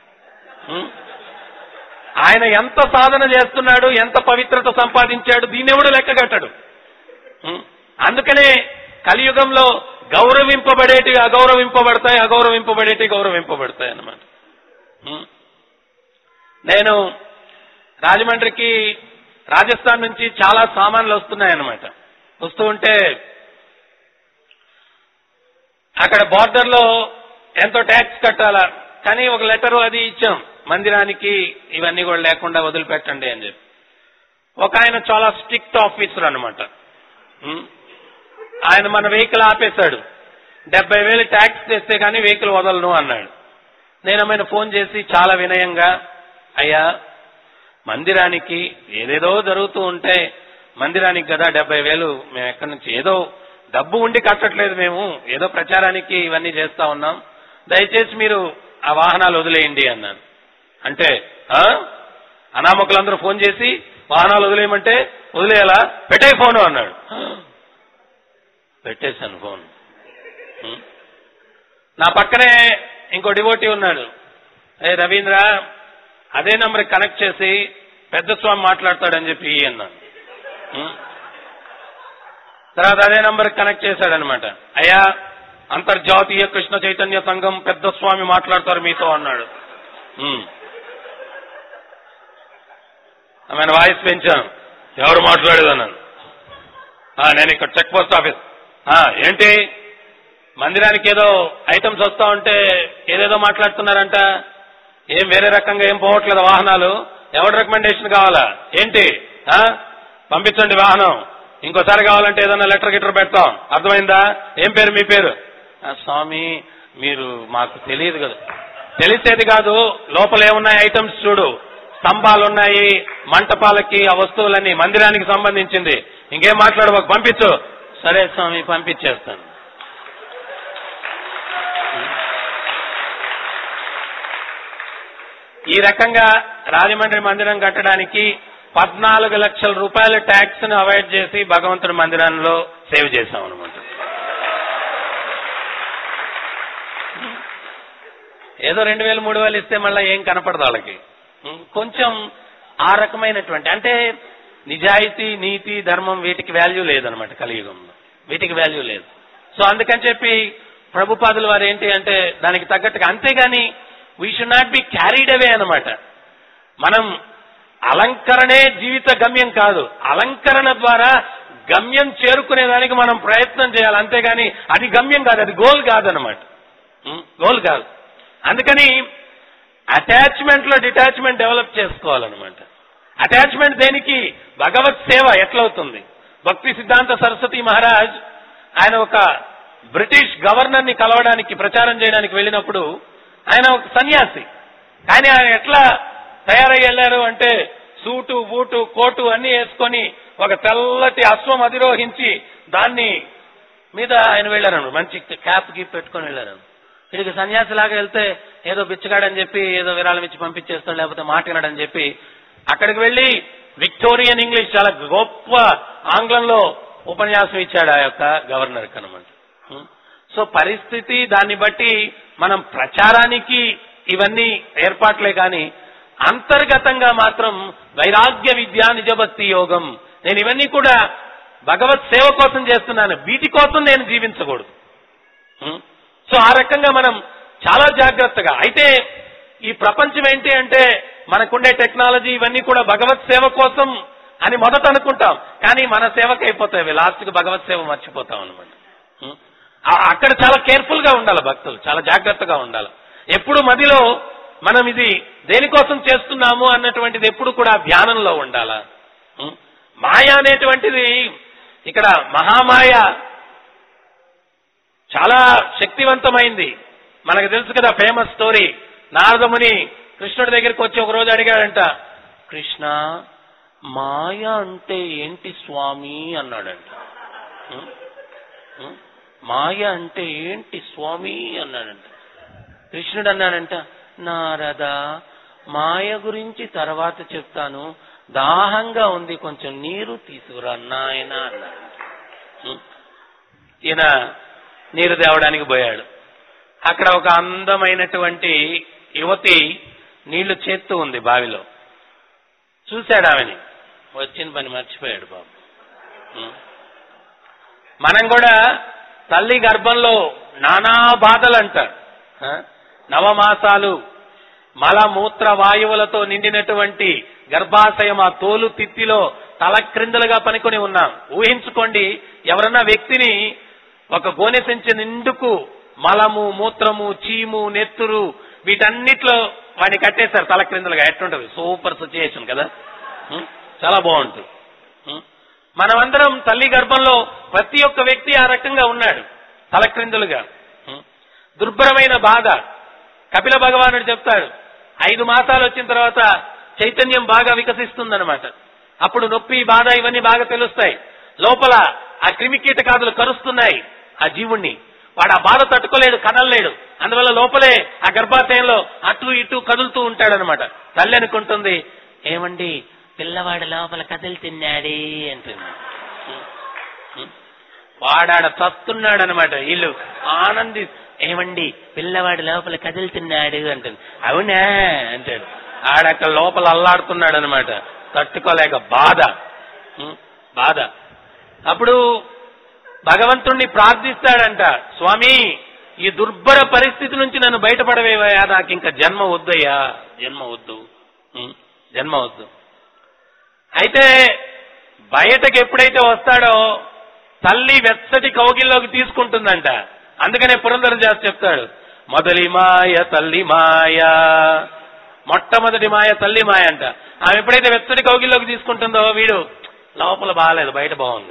ఆయన ఎంత సాధన చేస్తున్నాడు, ఎంత పవిత్రత సంపాదించాడు, దీన్ని ఎవడు లెక్కగట్టడు. అందుకనే కలియుగంలో గౌరవింపబడేటివి అగౌరవింపబడతాయి, అగౌరవింపబడేటివి గౌరవింపబడతాయి అన్నమాట. నేను రాజమండ్రికి రాజస్థాన్ నుంచి చాలా సామాన్లు వస్తున్నాయన్నమాట. వస్తూ ఉంటే అక్కడ బార్డర్ లో ఎంతో ట్యాక్స్ కట్టాలా, కానీ ఒక లెటర్ అది ఇచ్చాం, మందిరానికి ఇవన్నీ కూడా లేకుండా వదిలిపెట్టండి అని చెప్పి. ఒక ఆయన చాలా స్ట్రిక్ట్ ఆఫీసర్ అనమాట. ఆయన మన వెహికల్ ఆపేశాడు. డెబ్బై వేలు ట్యాక్స్ తెస్తే కానీ వెహికల్ వదలను అన్నాడు. నేను ఆయన ఫోన్ చేసి చాలా వినయంగా, అయ్యా మందిరానికి ఏదేదో జరుగుతూ ఉంటే మందిరానికి కదా డెబ్బై వేలు మేము ఎక్కడి నుంచి, ఏదో డబ్బు ఉండి కట్టట్లేదు, మేము ఏదో ప్రచారానికి ఇవన్నీ చేస్తా ఉన్నాం, దయచేసి మీరు ఆ వాహనాలు వదిలేయండి అన్నాను. అంటే అనామకులందరూ ఫోన్ చేసి వాహనాలు వదిలేయమంటే వదిలేయాలా, పెట్టే ఫోను అన్నాడు. పెట్టేశాను ఫోన్. నా పక్కనే ఇంకో డివోటీ ఉన్నాడు. ఏ రవీంద్ర, అదే నంబర్కి కనెక్ట్ చేసి పెద్ద స్వామి మాట్లాడతాడని చెప్పి అన్నాను. తర్వాత అదే నంబర్కి కనెక్ట్ చేశాడనమాట. అయ్యా అంతర్జాతీయ కృష్ణ చైతన్య సంఘం పెద్ద స్వామి మాట్లాడతారు మీతో అన్నాడు. ఆమె వాయిస్ పెంచాను. ఎవరు మాట్లాడేదన్నాను. నేను ఇక్కడ చెక్ పోస్ట్ ఆఫీస్. ఏంటి మందిరానికి ఏదో ఐటమ్స్ వస్తా ఉంటే ఏదేదో మాట్లాడుతున్నారంట, ఏం వేరే రకంగా ఏం పోవట్లేదు వాహనాలు, ఎవరి రికమెండేషన్ కావాలా ఏంటి, పంపించండి వాహనం, ఇంకోసారి కావాలంటే ఏదన్నా లెటర్ గిటర్ పెడతాం, అర్థమైందా, ఏం పేరు మీ పేరు. స్వామి మీరు మాకు తెలియదు కదా. తెలిసేది కాదు, లోపల ఏమున్నాయి ఐటమ్స్ చూడు, స్తంభాలున్నాయి, మంటపాలకి ఆ వస్తువులన్నీ మందిరానికి సంబంధించింది, ఇంకేం మాట్లాడబోకు, పంపించు. సరే స్వామి పంపించేస్తాను. ఈ రకంగా రాజమండ్రి మందిరం కట్టడానికి పద్నాలుగు లక్షల రూపాయల ట్యాక్స్ ను అవాయిడ్ చేసి భగవంతుడి మందిరంలో సేవ్ చేశాం అనమాట. ఏదో రెండు వేలు మూడు వేలు ఇస్తే మళ్ళీ ఏం కనపడదు వాళ్ళకి. కొంచెం ఆ రకమైనటువంటి అంటే నిజాయితీ, నీతి, ధర్మం వీటికి వాల్యూ లేదనమాట కలియుగంలో, వీటికి వాల్యూ లేదు. సో అందుకని చెప్పి ప్రభుపాదుల వారు ఏంటి అంటే దానికి తగ్గట్టుగా, అంతేగాని we should not be carried away అనమాట. మనం అలంకరణే జీవిత గమ్యం కాదు, అలంకరణ ద్వారా గమ్యం చేరుకునేదానికి మనం ప్రయత్నం చేయాలి, అంతేగాని అది గమ్యం కాదు, అది గోల్ కాదనమాట, గోల్ కాదు. అందుకని అటాచ్మెంట్ లో డిటాచ్మెంట్ డెవలప్ చేసుకోవాలన్నమాట. అటాచ్మెంట్ దేనికి, భగవత్ సేవ ఎట్లవుతుంది. భక్తి సిద్ధాంత సరస్వతి మహారాజ్ ఆయన ఒక బ్రిటిష్ గవర్నర్ ని కలవడానికి ప్రచారం చేయడానికి వెళ్ళినప్పుడు ఆయన ఒక సన్యాసి, కానీ ఆయన ఎట్లా తయారై వెళ్లారు అంటే సూటు బూటు కోటు అన్ని వేసుకొని ఒక తెల్లటి అశ్వం అధిరోహించి దాన్ని మీద ఆయన వెళ్ళారు, మంచి క్యాప్ గీప్ పెట్టుకొని వెళ్ళారు. వీడికి సన్యాసిలాగా వెళ్తే ఏదో బిచ్చగాడని చెప్పి ఏదో విరాళం ఇచ్చి పంపించేస్తాడు, లేకపోతే మాట్లాడని చెప్పి అక్కడికి వెళ్లి విక్టోరియన్ ఇంగ్లీష్ చాలా గొప్ప ఆంగ్లంలో ఉపన్యాసం ఇచ్చాడు ఆ యొక్క గవర్నర్కి అనమాట. సో పరిస్థితి దాన్ని బట్టి మనం ప్రచారానికి ఇవన్నీ ఏర్పాట్లే కానీ అంతర్గతంగా మాత్రం వైరాగ్య విద్య నిజభక్తి యోగం, నేను ఇవన్నీ కూడా భగవత్ సేవ కోసం చేస్తున్నాను, వీటి కోసం నేను జీవించకూడదు. సో ఆ రకంగా మనం చాలా జాగ్రత్తగా, అయితే ఈ ప్రపంచం ఏంటి అంటే మనకుండే టెక్నాలజీ ఇవన్నీ కూడా భగవత్ సేవ కోసం అని మొదట అనుకుంటాం, కానీ మన సేవకు అయిపోతాయి, లాస్ట్కి భగవత్ సేవ మర్చిపోతాం అనమాట. అక్కడ చాలా కేర్ఫుల్ గా ఉండాలి భక్తులు, చాలా జాగ్రత్తగా ఉండాలి. ఎప్పుడు మదిలో మనం ఇది దేనికోసం చేస్తున్నాము అన్నటువంటిది ఎప్పుడు కూడా ధ్యానంలో ఉండాలా. మాయ అనేటువంటిది ఇక్కడ మహామాయ చాలా శక్తివంతమైంది. మనకు తెలుసు కదా ఫేమస్ స్టోరీ. నారదముని కృష్ణుడి దగ్గరికి వచ్చి ఒక రోజు అడిగాడంట, కృష్ణ మాయ అంటే ఏంటి స్వామి అన్నాడంట. మాయ అంటే ఏంటి స్వామి అన్నాడంట. కృష్ణుడు అన్నాడంట, నారద మాయ గురించి తర్వాత చెప్తాను, దాహంగా ఉంది, కొంచెం నీరు తీసుకురా నాయన అన్నాడు. ఈయన నీరు తేవడానికి పోయాడు. అక్కడ ఒక అందమైనటువంటి యువతి నీళ్లు చేత్తూ ఉంది బావిలో. చూశాడు ఆమెని, వచ్చిన పని మర్చిపోయాడు బాబు. మనం కూడా తల్లి గర్భంలో నానా బాధలు అంటారు. నవమాసాలు మలమూత్ర వాయువులతో నిండినటువంటి గర్భాశయం, ఆ తోలు తిత్తిలో తల క్రిందలుగా పనుకొని ఉన్నాం. ఊహించుకోండి, ఎవరన్నా వ్యక్తిని ఒక గోనె సంచి నిండుకు మలము, మూత్రము, చీము, నెత్తురు వీటన్నిట్లో వాడిని కట్టేశారు తల క్రిందలుగా. ఎట్లుంటది? సూపర్ సిచ్యుయేషన్ కదా, చాలా బాగుంటుంది. మనమందరం తల్లి గర్భంలో ప్రతి ఒక్క వ్యక్తి ఆ రకంగా ఉన్నాడు, తల క్రిందులుగా. దుర్భరమైన బాధ. కపిల భగవానుడు చెప్తాడు, ఐదు మాసాలు వచ్చిన తర్వాత చైతన్యం బాగా వికసిస్తుందన్నమాట. అప్పుడు నొప్పి, బాధ ఇవన్నీ బాగా తెలుస్తాయి. లోపల ఆ క్రిమి కీటకాదులు కరుస్తున్నాయి ఆ జీవుణ్ణి. వాడు ఆ బాధ తట్టుకోలేడు, కదలలేడు. అందువల్ల లోపలే ఆ గర్భాశయంలో అటు ఇటు కదులుతూ ఉంటాడనమాట. తల్లి అనుకుంటుంది, ఏమండి పిల్లవాడు లోపల కదిలి తిన్నాడే అంటుంది. వాడాడ చస్తున్నాడు అనమాట. వీళ్ళు ఆనంది, ఏమండి పిల్లవాడు లోపల కదులుతున్నాడు అంటుంది. అవునా అంటాడు. ఆడక్క లోపల అల్లాడుతున్నాడు అనమాట, తట్టుకోలేక బాధ బాధ. అప్పుడు భగవంతుణ్ణి ప్రార్థిస్తాడంట, స్వామి ఈ దుర్భర పరిస్థితి నుంచి నన్ను బయటపడవేవయ్యా, నాకు ఇంకా జన్మ వద్దయ్యా, జన్మ వద్దు, జన్మ వద్దు. అయితే బయటకు ఎప్పుడైతే వస్తాడో తల్లి వెచ్చటి కౌగిల్లోకి తీసుకుంటుందంట. అందుకనే పురంధరదాసు చెప్తాడు, మొదలి మాయ తల్లి మాయ, మొట్టమొదటి మాయ తల్లి మాయ అంట. ఆమె ఎప్పుడైతే వెచ్చటి కౌగిల్లోకి తీసుకుంటుందో వీడు లోపల బాగాలేదు, బయట బాగుంది.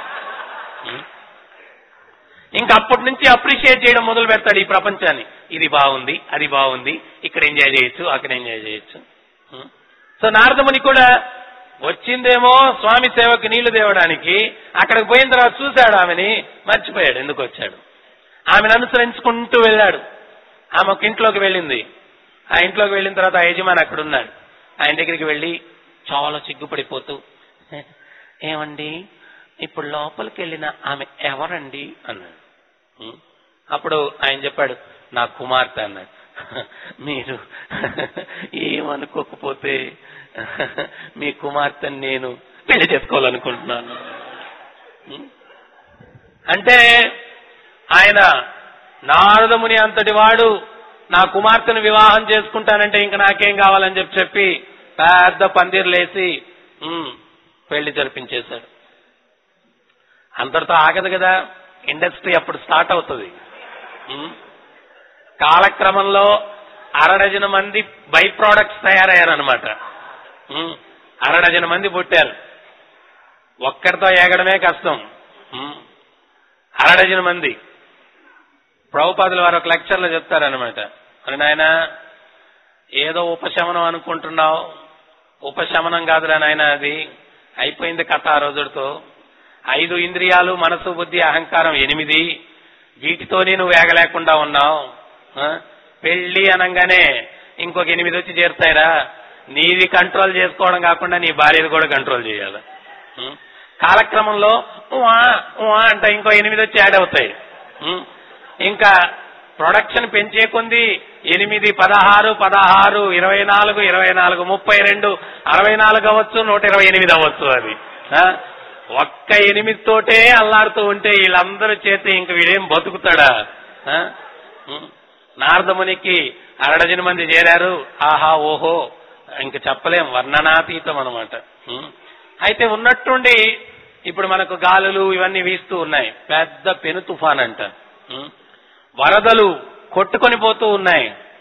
ఇంకా అప్పటి నుంచి అప్రిషియేట్ చేయడం మొదలు పెడతాడు ఈ ప్రపంచాన్ని. ఇది బాగుంది, అది బాగుంది, ఇక్కడ ఎంజాయ్ చేయొచ్చు, అక్కడ ఎంజాయ్ చేయొచ్చు. సో నారదముని కూడా వచ్చిందేమో స్వామి సేవకు నీళ్లు తేవడానికి, అక్కడికి పోయిన తర్వాత చూశాడు ఆమెని, మర్చిపోయాడు ఎందుకు వచ్చాడు. ఆమెను అనుసరించుకుంటూ వెళ్ళాడు. ఆమె ఒక ఇంట్లోకి వెళ్ళింది. ఆ ఇంట్లోకి వెళ్ళిన తర్వాత ఆ యజమాని అక్కడ ఉన్నాడు. ఆయన దగ్గరికి వెళ్ళి చాలా సిగ్గుపడిపోతూ, ఏమండి ఇప్పుడు లోపలికి వెళ్ళిన ఆమె ఎవరండి అన్నాడు. అప్పుడు ఆయన చెప్పాడు, నా కుమార్తె అన్నాడు. మీరు ఏమనుకోకపోతే మీ కుమార్తెని నేను పెళ్లి చేసుకోవాలనుకుంటున్నాను. అంటే ఆయన నారదముని అంతటి వాడు నా కుమార్తెను వివాహం చేసుకుంటానంటే ఇంకా నాకేం కావాలని చెప్పి చెప్పి పెద్ద పందిర్లేసి పెళ్లి జరిపించేశాడు. అంతటితో ఆగదు కదా, ఇండస్ట్రీ అప్పుడు స్టార్ట్ అవుతుంది. కాలక్రమంలో అరడజన మంది బై ప్రోడక్ట్స్ తయారయ్యారనమాట. అరడజన మంది పుట్టారు. ఒక్కరితో ఏగడమే కష్టం. అరడజన మంది. ప్రభుపాదుల వారు ఒక లెక్చర్లో చెప్తారనమాట, అని నాయన ఏదో ఉపశమనం అనుకుంటున్నావు, ఉపశమనం కాదురా నాయన, అది అయిపోయింది కథ ఆ రోజుతో. ఐదు ఇంద్రియాలు, మనసు, బుద్ధి, అహంకారం ఎనిమిది, వీటితోనే నువ్వు వేగలేకుండా ఉన్నావు. పెళ్లి అనగానే ఇంకొక ఎనిమిది వచ్చి చేరుతాయిరా. నీది కంట్రోల్ చేసుకోవడం కాకుండా నీ భార్యది కూడా కంట్రోల్ చేయాలి. కాలక్రమంలో అంటే ఇంకో ఎనిమిది వచ్చి యాడ్ అవుతాయి. ఇంకా ప్రొడక్షన్ పెంచే కొంది ఎనిమిది, పదహారు, పదహారు, ఇరవై నాలుగు, ఇరవై నాలుగు, ముప్పై రెండు, అరవై నాలుగు అవ్వచ్చు, నూట ఇరవై ఎనిమిది అవ్వచ్చు. అది ఒక్క ఎనిమిది తోటే అల్లాడుతూ ఉంటే వీళ్ళందరూ చేతి ఇంక వీడేం బతుకుతాడా? నారదమునికి అరడజన మంది చేరారు. ఆహా ఓహో, ఇంక చెప్పలేం, వర్ణనాతీతం అనమాట. అయితే ఉన్నట్టుండి ఇప్పుడు మనకు గాలులు ఇవన్నీ వీస్తూ ఉన్నాయి. పెద్ద పెను తుఫాన్ అంట. వరదలు కొట్టుకొని పోతూ ఉన్నాయి.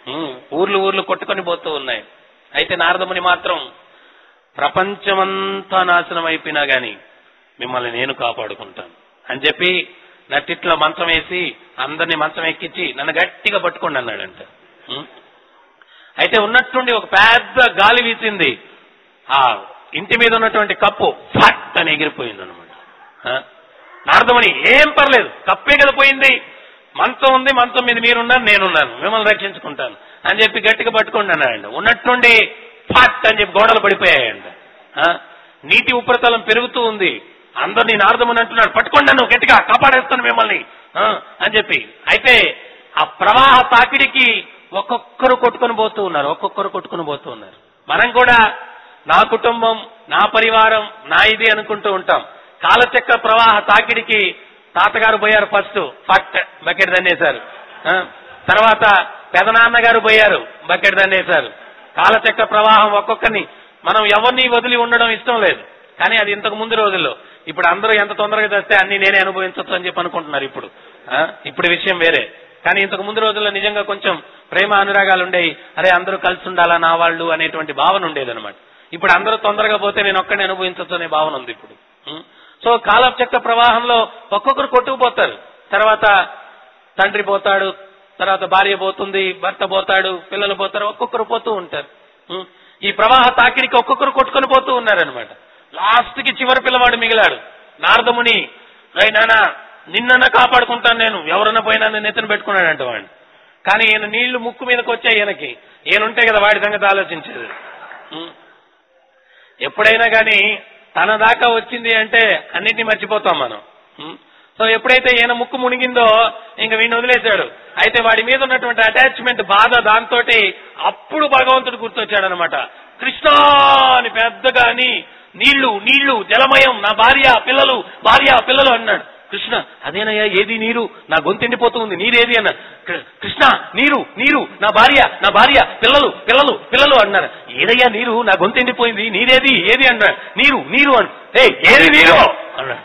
ఊర్లు ఊర్లు కొట్టుకొని పోతూ ఉన్నాయి. అయితే నారదముని మాత్రం ప్రపంచమంతా నాశనం అయిపోయినా గాని మిమ్మల్ని నేను కాపాడుకుంటాను అని చెప్పి నట్టిట్లో మంచం వేసి అందరినీ మంచం ఎక్కించి నన్ను గట్టిగా పట్టుకోండి అన్నాడంట. అయితే ఉన్నట్టుండి ఒక పెద్ద గాలి వీసింది. ఆ ఇంటి మీద ఉన్నటువంటి కప్పు ఫట్ అని ఎగిరిపోయింది అనమాట. నారదముని ఏం పర్లేదు, కప్పే కదా పోయింది, మంచం ఉంది, మంచం మీద మీరున్నారు, నేనున్నాను, మిమ్మల్ని రక్షించుకుంటాను అని చెప్పి గట్టిగా పట్టుకోండి అన్నాడండి. ఉన్నట్టుండి ఫట్ అని చెప్పి గోడలు పడిపోయాయండి. నీటి ఉపరితలం పెరుగుతూ ఉంది. అందరినీ నారదముని అంటున్నాడు, పట్టుకోండి నన్ను గట్టిగా, కాపాడేస్తాను మిమ్మల్ని అని చెప్పి. అయితే ఆ ప్రవాహ తాకిడికి ఒక్కొక్కరు కొట్టుకొని పోతూ ఉన్నారు, ఒక్కొక్కరు కొట్టుకుని పోతూ ఉన్నారు. మనం కూడా నా కుటుంబం, నా పరివారం, నా ఇది అనుకుంటూ ఉంటాం. కాలచక్ర ప్రవాహ తాకిడికి తాతగారు పోయారు, ఫస్ట్ ఫట్ బకెట్ దన్నేశారు. తర్వాత పెదనాన్నగారు పోయారు, బకెట్ దన్నేశారు. కాలచక్ర ప్రవాహం ఒక్కొక్కరిని, మనం ఎవరిని వదిలి ఉండడం ఇష్టం లేదు, కానీ అది ఇంతకు ముందు రోజుల్లో. ఇప్పుడు అందరూ ఎంత తొందరగా చేస్తే అన్ని నేనే అనుభవించవచ్చు అని చెప్పి అనుకుంటున్నారు. ఇప్పుడు ఇప్పుడు విషయం వేరే, కానీ ఇంతకు ముందు రోజుల్లో నిజంగా కొంచెం ప్రేమ అనురాగాలు ఉండేవి. అరే అందరూ కలిసి ఉండాలా నా వాళ్ళు అనేటువంటి భావన ఉండేదన్నమాట. ఇప్పుడు అందరూ తొందరగా పోతే నేను ఒక్కడిని అనుభవించవచ్చు అనే భావన ఉంది ఇప్పుడు. సో కాలచక్ర ప్రవాహంలో ఒక్కొక్కరు కొట్టుకుపోతారు. తర్వాత తండ్రి పోతాడు, తర్వాత భార్య పోతుంది, భర్త పోతాడు, పిల్లలు పోతారు, ఒక్కొక్కరు పోతూ ఉంటారు. ఈ ప్రవాహ తాకిడికి ఒక్కొక్కరు కొట్టుకొని పోతూ ఉన్నారనమాట. లాస్ట్ కి చివరి పిల్లవాడు మిగిలాడు. నారదముని, రే నానా నిన్న కాపాడుకుంటాను నేను, ఎవరన్నా పోయినా నేను ఎత్తున పెట్టుకున్నాడంట వాడిని. కానీ ఈయన నీళ్లు ముక్కు మీదకి వచ్చాయి ఈయనకి. ఈయనుంటే కదా వాడి సంగతి ఆలోచించేది. ఎప్పుడైనా కానీ తన దాకా వచ్చింది అంటే అన్నింటినీ మర్చిపోతాం మనం. సో ఎప్పుడైతే ఈయన ముక్కు మునిగిందో ఇంక వీడిని వదిలేశాడు. అయితే వాడి మీద ఉన్నటువంటి అటాచ్మెంట్, బాధ, దాంతో అప్పుడు భగవంతుడు గుర్తొచ్చాడు అనమాట. కృష్ణ అని పెద్దగా అని నీళ్లు నీళ్లు జలమయం, నా భార్య పిల్లలు, భార్య పిల్లలు అన్నాడు. కృష్ణ, అదేనయ్యా ఏది నీరు, నా గొంతెండిపోతూ ఉంది, నీరేది అన్నాడు. కృష్ణ నీరు నీరు, నా భార్య నా భార్య పిల్లలు పిల్లలు పిల్లలు అన్నారు. ఏదయ్యా నీరు, నా గొంతెండిపోయింది, నీరేది ఏది అన్నాడు. నీరు నీరు అన్న, ఏ ఏది నీరు అన్నాడు.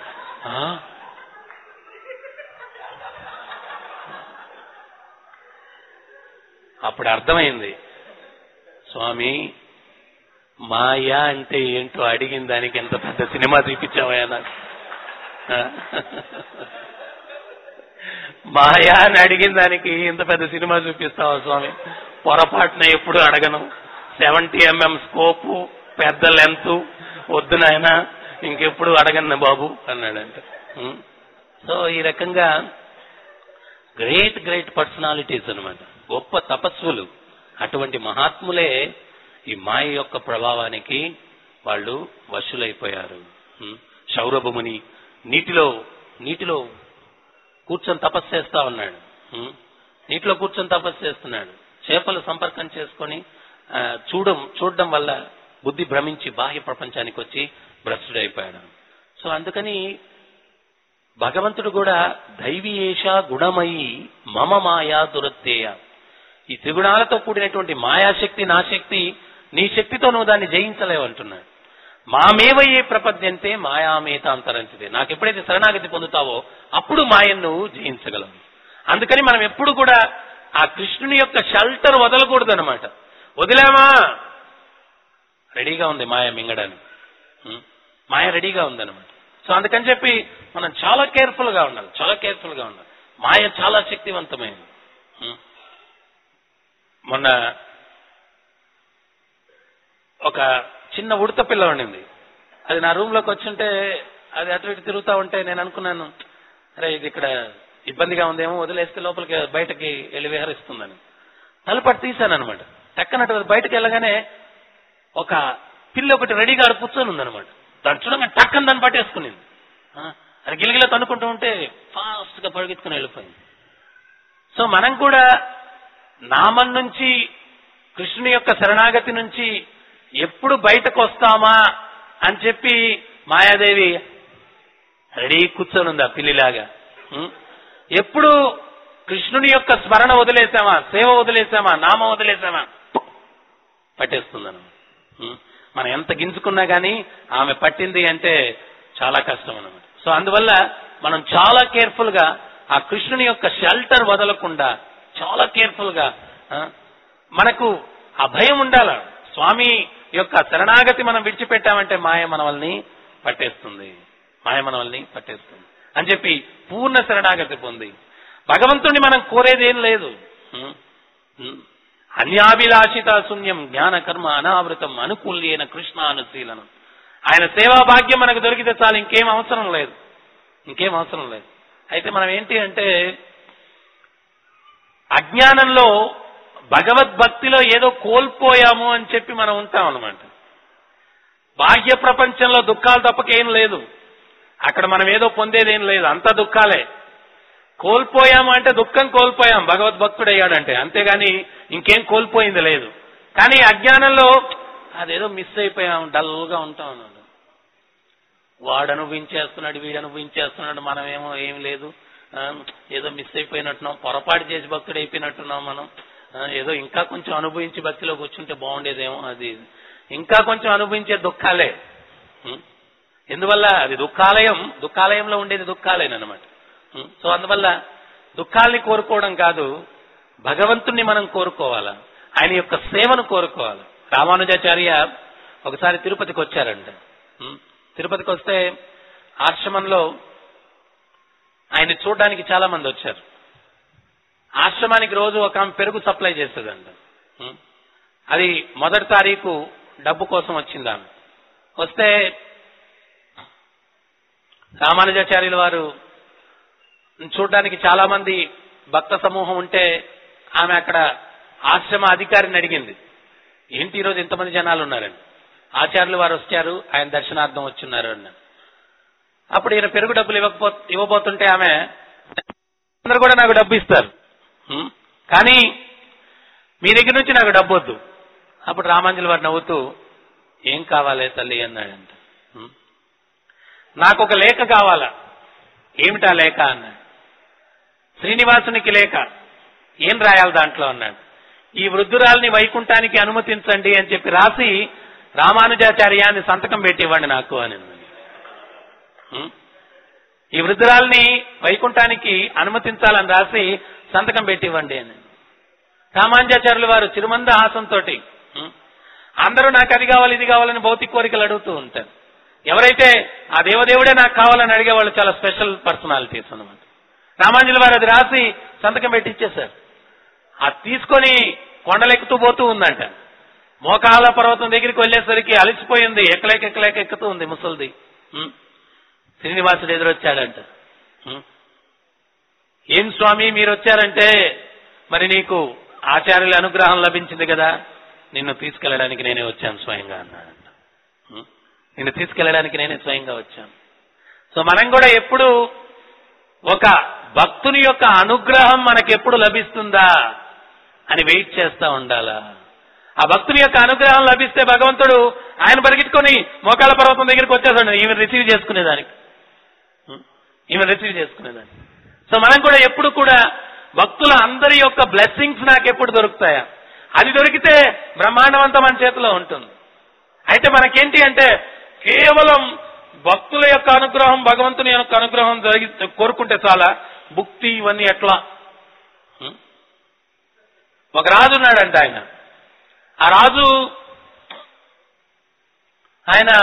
అప్పుడు అర్థమైంది, స్వామి మాయా అంటే ఏంటో అడిగిన దానికి ఎంత పెద్ద సినిమా చూపించావయ్యా నాకు. మాయా అని అడిగిన దానికి ఇంత పెద్ద సినిమా చూపిస్తావా స్వామి? పొరపాటున ఎప్పుడు అడగను. సెవెంటీ ఎంఎం స్కోపు, పెద్ద లెంత్, వద్దు నాయన ఇంకెప్పుడు అడగను బాబు అన్నాడంట. సో ఈ రకంగా గ్రేట్ గ్రేట్ పర్సనాలిటీస్ అనమాట, గొప్ప తపస్సులు. అటువంటి మహాత్ములే ఈ మాయ యొక్క ప్రభావానికి వాళ్ళు వశులైపోయారు. సౌరభముని నీటిలో నీటిలో కూర్చొని తపస్సు చేస్తా ఉన్నాడు. నీటిలో కూర్చొని తపస్సు చేస్తున్నాడు. చేపలు సంపర్కం చేసుకొని చూడం చూడడం వల్ల బుద్ధి భ్రమించి బాహ్య ప్రపంచానికి వచ్చి భ్రష్టుడైపోయాడు. సో అందుకని భగవంతుడు కూడా దైవీయేష గుణమయి మమ మాయా దురత్తేయ, ఈ త్రిగుణాలతో కూడినటువంటి మాయాశక్తి నా శక్తి, నీ శక్తితో నువ్వు దాన్ని జయించలేవు అంటున్నాడు. మామేవయే ప్రపద్యంతే మాయామేతాంతరంచితే, నాకు ఎప్పుడైతే శరణాగతి పొందుతావో అప్పుడు మాయను నువ్వు జయించగలవు. అందుకని మనం ఎప్పుడు కూడా ఆ కృష్ణుని యొక్క షెల్టర్ వదలకూడదు అనమాట. వదిలేమా రెడీగా ఉంది మాయ మింగడానికి, మాయ రెడీగా ఉందన్నమాట. సో అందుకని చెప్పి మనం చాలా కేర్ఫుల్ గా ఉండాలి, చాలా కేర్ఫుల్ గా ఉండాలి. మాయ చాలా శక్తివంతమైంది. మొన్న ఒక చిన్న ఉడత పిల్ల ఉండింది, అది నా రూమ్ లోకి వచ్చుంటే అది అటు ఇటు తిరుగుతూ ఉంటే నేను అనుకున్నాను, అరే ఇది ఇక్కడ ఇబ్బందిగా ఉందేమో, వదిలేస్తే లోపలికి బయటకి వెళ్ళి విహరిస్తుందని తలుపట్టు తీశాను అనమాట. టక్కనట్టు బయటకు వెళ్ళగానే ఒక పిల్ల ఒకటి రెడీగా ఆడ కూర్చొని ఉందనమాట. దాన్ని చూడగా టక్కని దాన్ని పట్టేసుకునింది. అది గిలగిల తనుకుంటూ ఉంటే ఫాస్ట్ గా పరిగెత్తుకుని వెళ్ళిపోయింది. సో మనం కూడా నామం నుంచి, కృష్ణుని యొక్క శరణాగతి నుంచి ఎప్పుడు బయటకు వస్తామా అని చెప్పి మాయాదేవి రెడీ కూర్చొని ఉంది ఆ పిల్లిలాగా. ఎప్పుడు కృష్ణుని యొక్క స్మరణ వదిలేసామా, సేవ వదిలేసామా, నామం వదిలేసామా పట్టేస్తుందన్నమాట. మనం ఎంత గింజుకున్నా కానీ ఆమె పట్టింది అంటే చాలా కష్టం అన్నమాట. సో అందువల్ల మనం చాలా కేర్ఫుల్ గా ఆ కృష్ణుని యొక్క షెల్టర్ వదలకుండా చాలా కేర్ఫుల్ గా మనకు ఆ భయం ఉండాల. స్వామి యొక్క శరణాగతి మనం విడిచిపెట్టామంటే మాయ మనల్ని పట్టేస్తుంది, మాయ మనల్ని పట్టేస్తుంది అని చెప్పి పూర్ణ శరణాగతి పొంది భగవంతుణ్ణి మనం కోరేదేం లేదు. అన్యాభిలాషిత శూన్యం జ్ఞాన కర్మ అనావృతం అనుకూల్యేన కృష్ణ అనుశీలనం. ఆయన సేవా భాగ్యం మనకు దొరికితే చాలు, ఇంకేం అవసరం లేదు, ఇంకేం అవసరం లేదు. అయితే మనం ఏంటి అంటే అజ్ఞానంలో భగవద్భక్తిలో ఏదో కోల్పోయాము అని చెప్పి మనం ఉంటాం అన్నమాట. బాహ్య ప్రపంచంలో దుఃఖాలు తప్పకేం లేదు, అక్కడ మనం ఏదో పొందేదేం లేదు, అంత దుఃఖాలే. కోల్పోయాము అంటే దుఃఖం కోల్పోయాం భగవద్భక్తుడయ్యాడంటే, అంతేగాని ఇంకేం కోల్పోయింది లేదు. కానీ అజ్ఞానంలో అదేదో మిస్ అయిపోయాం, డల్గా ఉంటాం అన్నాడు. వాడు అనుభవించేస్తున్నాడు, వీడు అనుభవించేస్తున్నాడు, మనమేమో ఏం లేదు, ఏదో మిస్ అయిపోయినట్టున్నాం, పొరపాటు చేసి భక్తుడు అయిపోయినట్టున్నాం మనం, ఏదో ఇంకా కొంచెం అనుభవించి భక్తిలో కూర్చుంటే బాగుండేదేమో, అది ఇంకా కొంచెం అనుభవించే దుఃఖాలే. ఎందువల్ల అది దుఃఖాలయం, దుఃఖాలయంలో ఉండేది దుఃఖాలేనమాట. సో అందువల్ల దుఃఖాల్ని కోరుకోవడం కాదు, భగవంతుణ్ణి మనం కోరుకోవాలా, ఆయన యొక్క సేవను కోరుకోవాలి. రామానుజాచార్య ఒకసారి తిరుపతికి వచ్చారంట. తిరుపతికి వస్తే ఆశ్రమంలో ఆయన్ని చూడడానికి చాలా మంది వచ్చారు. ఆశ్రమానికి రోజు ఒక ఆమె పెరుగు సప్లై చేస్తుందంట. అది మొదటి తారీఖు డబ్బు కోసం వచ్చింది ఆమె. వస్తే రామానుజాచార్యుల వారు చూడడానికి చాలా మంది భక్త సమూహం ఉంటే ఆమె అక్కడ ఆశ్రమ అధికారిని అడిగింది, ఏంటి ఈరోజు ఇంతమంది జనాలు ఉన్నారని. ఆచార్యులు వారు వచ్చారు, ఆయన దర్శనార్థం వచ్చున్నారు అన్నారు. అప్పుడు ఈయన పెరుగు డబ్బులు ఇవ్వకపో ఇవ్వబోతుంటే ఆమె, అందరూ కూడా నాకు డబ్బు ఇస్తారు కానీ మీ దగ్గర నుంచి నాకు డబ్బు వద్దు. అప్పుడు రామాంజలి వారు నవ్వుతూ, ఏం కావాలి తల్లి అన్నాడంట. నాకు ఒక లేఖ కావాలా. ఏమిటా లేఖ అన్నాడు. శ్రీనివాసునికి లేఖ. ఏం రాయాలి దాంట్లో అన్నాడు. ఈ వృద్ధురాల్ని వైకుంఠానికి అనుమతించండి అని చెప్పి రాసి రామానుజాచార్యాన్ని సంతకం పెట్టి ఇవ్వండి నాకు అని. ఈ వృద్ధురాల్ని వైకుంఠానికి అనుమతించాలని రాసి సంతకం పెట్టి ఇవ్వండి అని. రామానుజాచార్యుల వారు చిరుమంద హాసంతో అందరూ నాకు అది కావాలి ఇది కావాలని భౌతిక కోరికలు అడుగుతూ ఉంటారు. ఎవరైతే ఆ దేవదేవుడే నాకు కావాలని అడిగే వాళ్ళు చాలా స్పెషల్ పర్సనాలిటీస్ అన్నమాట. రామాంజలి వారు అది రాసి సంతకం పెట్టి ఇచ్చేశారు. అది తీసుకొని కొండలెక్కుతూ పోతూ ఉందంట. మోకాల పర్వతం దగ్గరికి వెళ్లేసరికి అలసిపోయింది, ఎక్కలేక ఎక్కలేక ఎక్కుతూ ఉంది ముసలిది. శ్రీనివాసుడు ఎదురొచ్చాడంట. ఏం స్వామి మీరు వచ్చారంటే, మరి నీకు ఆచార్యుల అనుగ్రహం లభించింది కదా, నిన్ను తీసుకెళ్లడానికి నేనే వచ్చాను స్వయంగా అన్నాడంట. నిన్ను తీసుకెళ్లడానికి నేనే స్వయంగా వచ్చాను. సో మనం కూడా ఎప్పుడు ఒక భక్తుని యొక్క అనుగ్రహం మనకెప్పుడు లభిస్తుందా అని వెయిట్ చేస్తా ఉండాలా. ఆ భక్తుని యొక్క అనుగ్రహం లభిస్తే భగవంతుడు ఆయన పరిగెట్టుకొని మోకాళ్ళ పర్వతం దగ్గరికి వచ్చేసాడు ఈమె రిసీవ్ చేసుకునేదానికి, ఈమె రిసీవ్ చేసుకునేదానికి. సో మనం కూడా ఎప్పుడు కూడా భక్తుల అందరి యొక్క బ్లెస్సింగ్స్ నాకు ఎప్పుడు దొరుకుతాయా, అది దొరికితే బ్రహ్మాండం అంతా మన చేతిలో ఉంటుంది. అయితే మనకేంటి అంటే కేవలం భక్తుల యొక్క అనుగ్రహం, భగవంతుని యొక్క అనుగ్రహం జరిగి కోరుకుంటే చాలా, భుక్తి ఇవన్నీ ఎట్లా. ఒక రాజు ఉన్నాడంట. ఆయన ఆ రాజు ఆయన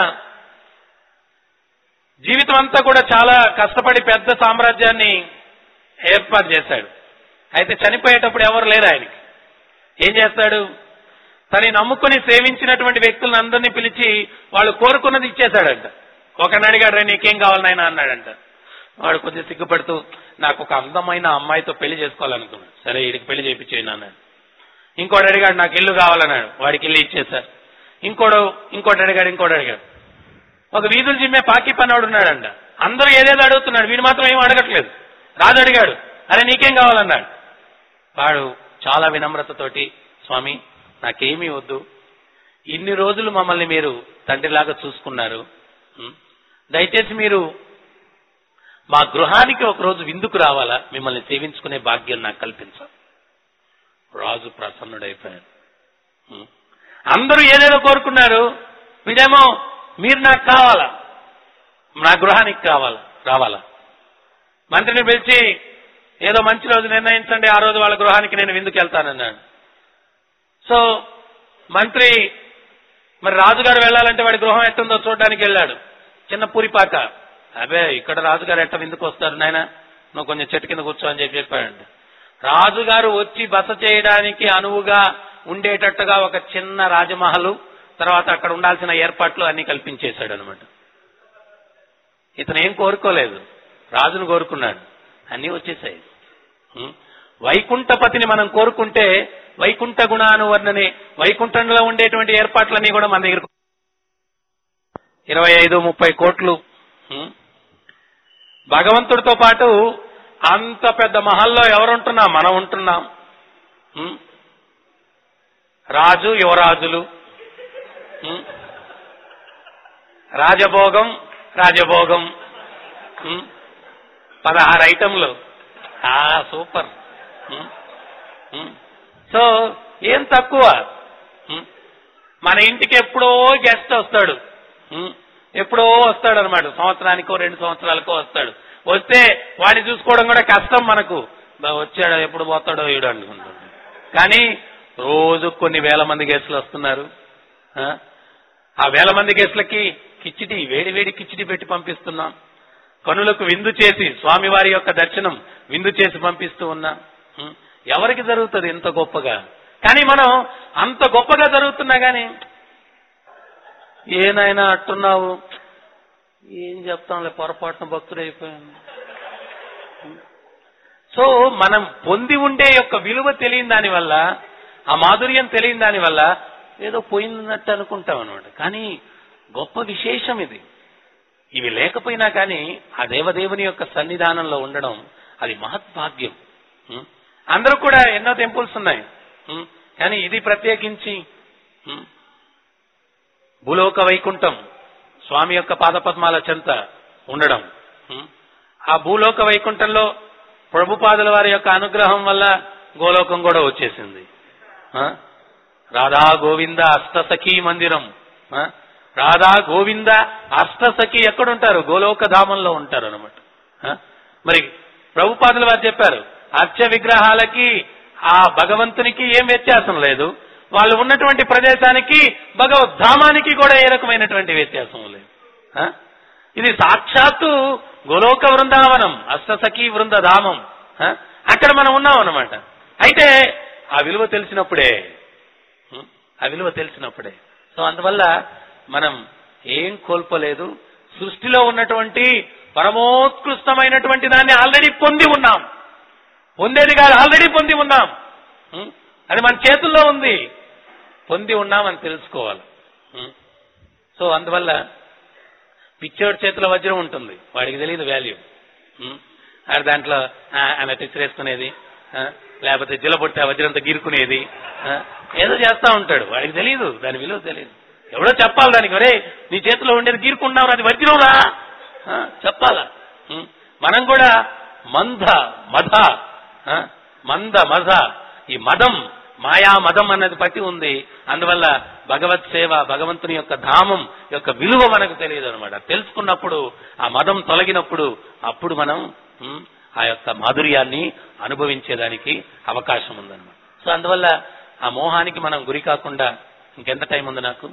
జీవితం అంతా కూడా చాలా కష్టపడి పెద్ద సామ్రాజ్యాన్ని ఏర్పాటు చేశాడు. అయితే చనిపోయేటప్పుడు ఎవరు లేరు ఆయనకి. ఏం చేస్తాడు, తనని నమ్ముకుని సేవించినటువంటి వ్యక్తులను అందరినీ పిలిచి వాళ్ళు కోరుకున్నది ఇచ్చేశాడంట. ఒకరిని అడిగాడు, నీకేం కావాలి నాయనా అన్నాడంట. వాడు కొద్దిగా సిగ్గుపడుతూ, నాకు ఒక అందమైన అమ్మాయితో పెళ్లి చేసుకోవాలనుకున్నాడు. సరే వీడికి పెళ్లి చేయించేయండి అన్నాడు. ఇంకోటి అడిగాడు, నాకు ఇల్లు కావాలన్నాడు. వాడికి ఇల్లు ఇచ్చేశారు. ఇంకోడు ఇంకోటి అడిగాడు, ఇంకోటి అడిగాడు. ఒక వీధులు జిమ్మే పాకి పన్నవాడు ఉన్నాడంట. అందరూ ఏదేదో అడుగుతున్నాడు, వీడు మాత్రం ఏం అడగట్లేదు. రాజు అడిగాడు, అరే నీకేం కావాలన్నాడు. వాడు చాలా వినమ్రతతోటి, స్వామి నాకేమీ వద్దు, ఇన్ని రోజులు మమ్మల్ని మీరు తండ్రిలాగా చూసుకున్నారు, దయచేసి మీరు మా గృహానికి ఒకరోజు విందుకు రావాలా, మిమ్మల్ని సేవించుకునే భాగ్యం నాకు కల్పించాలి. రాజు ప్రసన్నుడైపోయాడు. అందరూ ఏదేదో కోరుకున్నారు, వీడేమో మీరు నాకు కావాలా, నా గృహానికి కావాలా రావాలా. మంత్రిని పిలిచి ఏదో మంచి రోజు నిర్ణయించండి, ఆ రోజు వాళ్ళ గృహానికి నేను విందుకు వెళ్తానన్నాడు. సో మంత్రి మరి రాజుగారు వెళ్ళాలంటే వాడి గృహం ఎట్టుందో చూడడానికి వెళ్ళాడు. చిన్న పూరిపాక. అబే ఇక్కడ రాజుగారు ఎట్ట ఎందుకు వస్తారు నాయన, నువ్వు కొంచెం చెట్టు కింద కూర్చో అని చెప్పి చెప్పాడండి. రాజుగారు వచ్చి బస చేయడానికి అనువుగా ఉండేటట్టుగా ఒక చిన్న రాజమహలు, తర్వాత అక్కడ ఉండాల్సిన ఏర్పాట్లు అన్ని కల్పించేశాడు అనమాట. ఇతను ఏం కోరుకోలేదు, రాజును కోరుకున్నాడు, అన్నీ వచ్చేసాయి. వైకుంఠపతిని మనం కోరుకుంటే వైకుంఠ గుణానువర్ణనే, వైకుంఠంలో ఉండేటువంటి ఏర్పాట్లన్నీ కూడా మన దగ్గర ఇరవై ఐదు ముప్పై కోట్లు. భగవంతుడితో పాటు అంత పెద్ద మహల్లో ఎవరుంటున్నాం? మనం ఉంటున్నాం. రాజు, యువరాజులు, రాజభోగం, రాజభోగం, పదహారు ఐటంలు. సూపర్. సో ఏం తక్కువ? మన ఇంటికి ఎప్పుడో గెస్ట్ వస్తాడు, ఎప్పుడో వస్తాడు అనమాట. సంవత్సరానికో రెండు సంవత్సరాలకో వస్తాడు. వస్తే వాడిని చూసుకోవడం కూడా కష్టం మనకు. వచ్చాడో ఎప్పుడు పోతాడో వీడు అనుకుంటాడు. కానీ రోజు కొన్ని వేల మంది గెస్టులు వస్తున్నారు. ఆ వేల మంది గెస్టులకి కిచిడి, వేడి వేడి కిచిడి పెట్టి పంపిస్తున్నాం. కనులకు విందు చేసి స్వామివారి యొక్క దర్శనం విందు చేసి పంపిస్తూ ఉన్నాం. ఎవరికి జరుగుతుంది ఇంత గొప్పగా? కానీ మనం అంత గొప్పగా జరుగుతున్నా కానీ ఏనాయనా అట్టున్నావు, ఏం చెప్తాంలే, పొరపాటున భక్తుడైపోయాను. సో మనం పొంది ఉండే యొక్క విలువ తెలియని దానివల్ల, ఆ మాధుర్యం తెలియని దానివల్ల ఏదో పోయిందన్నట్టు అనుకుంటాం అనమాట. కానీ గొప్ప విశేషం ఇది. ఇవి లేకపోయినా కానీ ఆ దేవదేవుని యొక్క సన్నిధానంలో ఉండడం అది మహద్భాగ్యం. అందరూ కూడా ఎన్నో టెంపుల్స్ ఉన్నాయి, కానీ ఇది ప్రత్యేకించి భూలోక వైకుంఠం స్వామి యొక్క పాదపద్మాల చెంత ఉండడం. ఆ భూలోక వైకుంఠంలో ప్రభుపాదుల వారి యొక్క అనుగ్రహం వల్ల గోలోకం కూడా వచ్చేసింది. రాధా గోవింద అష్టసఖీ మందిరం. రాధా గోవింద అష్టసఖి ఎక్కడుంటారు? గోలోక ధామంలో ఉంటారు అనమాట. మరి ప్రభుపాదుల వారు చెప్పారు, అర్చ విగ్రహాలకి ఆ భగవంతునికి ఏం వ్యత్యాసం లేదు, వాళ్ళు ఉన్నటువంటి ప్రదేశానికి భగవద్ధామానికి కూడా ఏ రకమైనటువంటి వ్యత్యాసం లేదు. ఇది సాక్షాత్తు గోలోక వృందావనం, అష్టసఖీ వృందధామం. అక్కడ మనం ఉన్నాం అనమాట. అయితే ఆ విలువ తెలిసినప్పుడే, ఆ విలువ తెలిసినప్పుడే. సో అందువల్ల మనం ఏం కోల్పోలేదు. సృష్టిలో ఉన్నటువంటి పరమోత్కృష్టమైనటువంటి దాన్ని ఆల్రెడీ పొంది ఉన్నాం. పొందేది కాదు, ఆల్రెడీ పొంది ఉన్నాం. అది మన చేతుల్లో ఉంది, పొంది ఉన్నామని తెలుసుకోవాలి. సో అందువల్ల పిచ్చోడి చేతిలో వజ్రం ఉంటుంది, వాడికి తెలియదు వాల్యూ. అది దాంట్లో ఆయన టిచ్చరేసుకునేది, లేకపోతే జిలబొట్టి ఆ వజ్రంతో గీరుకునేది, ఏదో చేస్తా ఉంటాడు, వాడికి తెలియదు, దాని విలువ తెలియదు. ఎవడో చెప్పాలి దానికి, ఒరే నీ చేతిలో ఉండేది గీరుకున్నావు, అది వజ్రంరా చెప్పాలా. మనం కూడా మంద మధ మంద మధ ఈ మదం, మాయా మదం అన్నది పట్టి ఉంది. అందువల్ల భగవత్ సేవ, భగవంతుని యొక్క ధామం యొక్క విలువ మనకు తెలియదు అనమాట. తెలుసుకున్నప్పుడు, ఆ మదం తొలగినప్పుడు, అప్పుడు మనం ఆ యొక్క మాధుర్యాన్ని అనుభవించేదానికి అవకాశం ఉందన్నమాట. సో అందువల్ల ఆ మోహానికి మనం గురి కాకుండా, ఇంకెంత టైం ఉంది నాకు?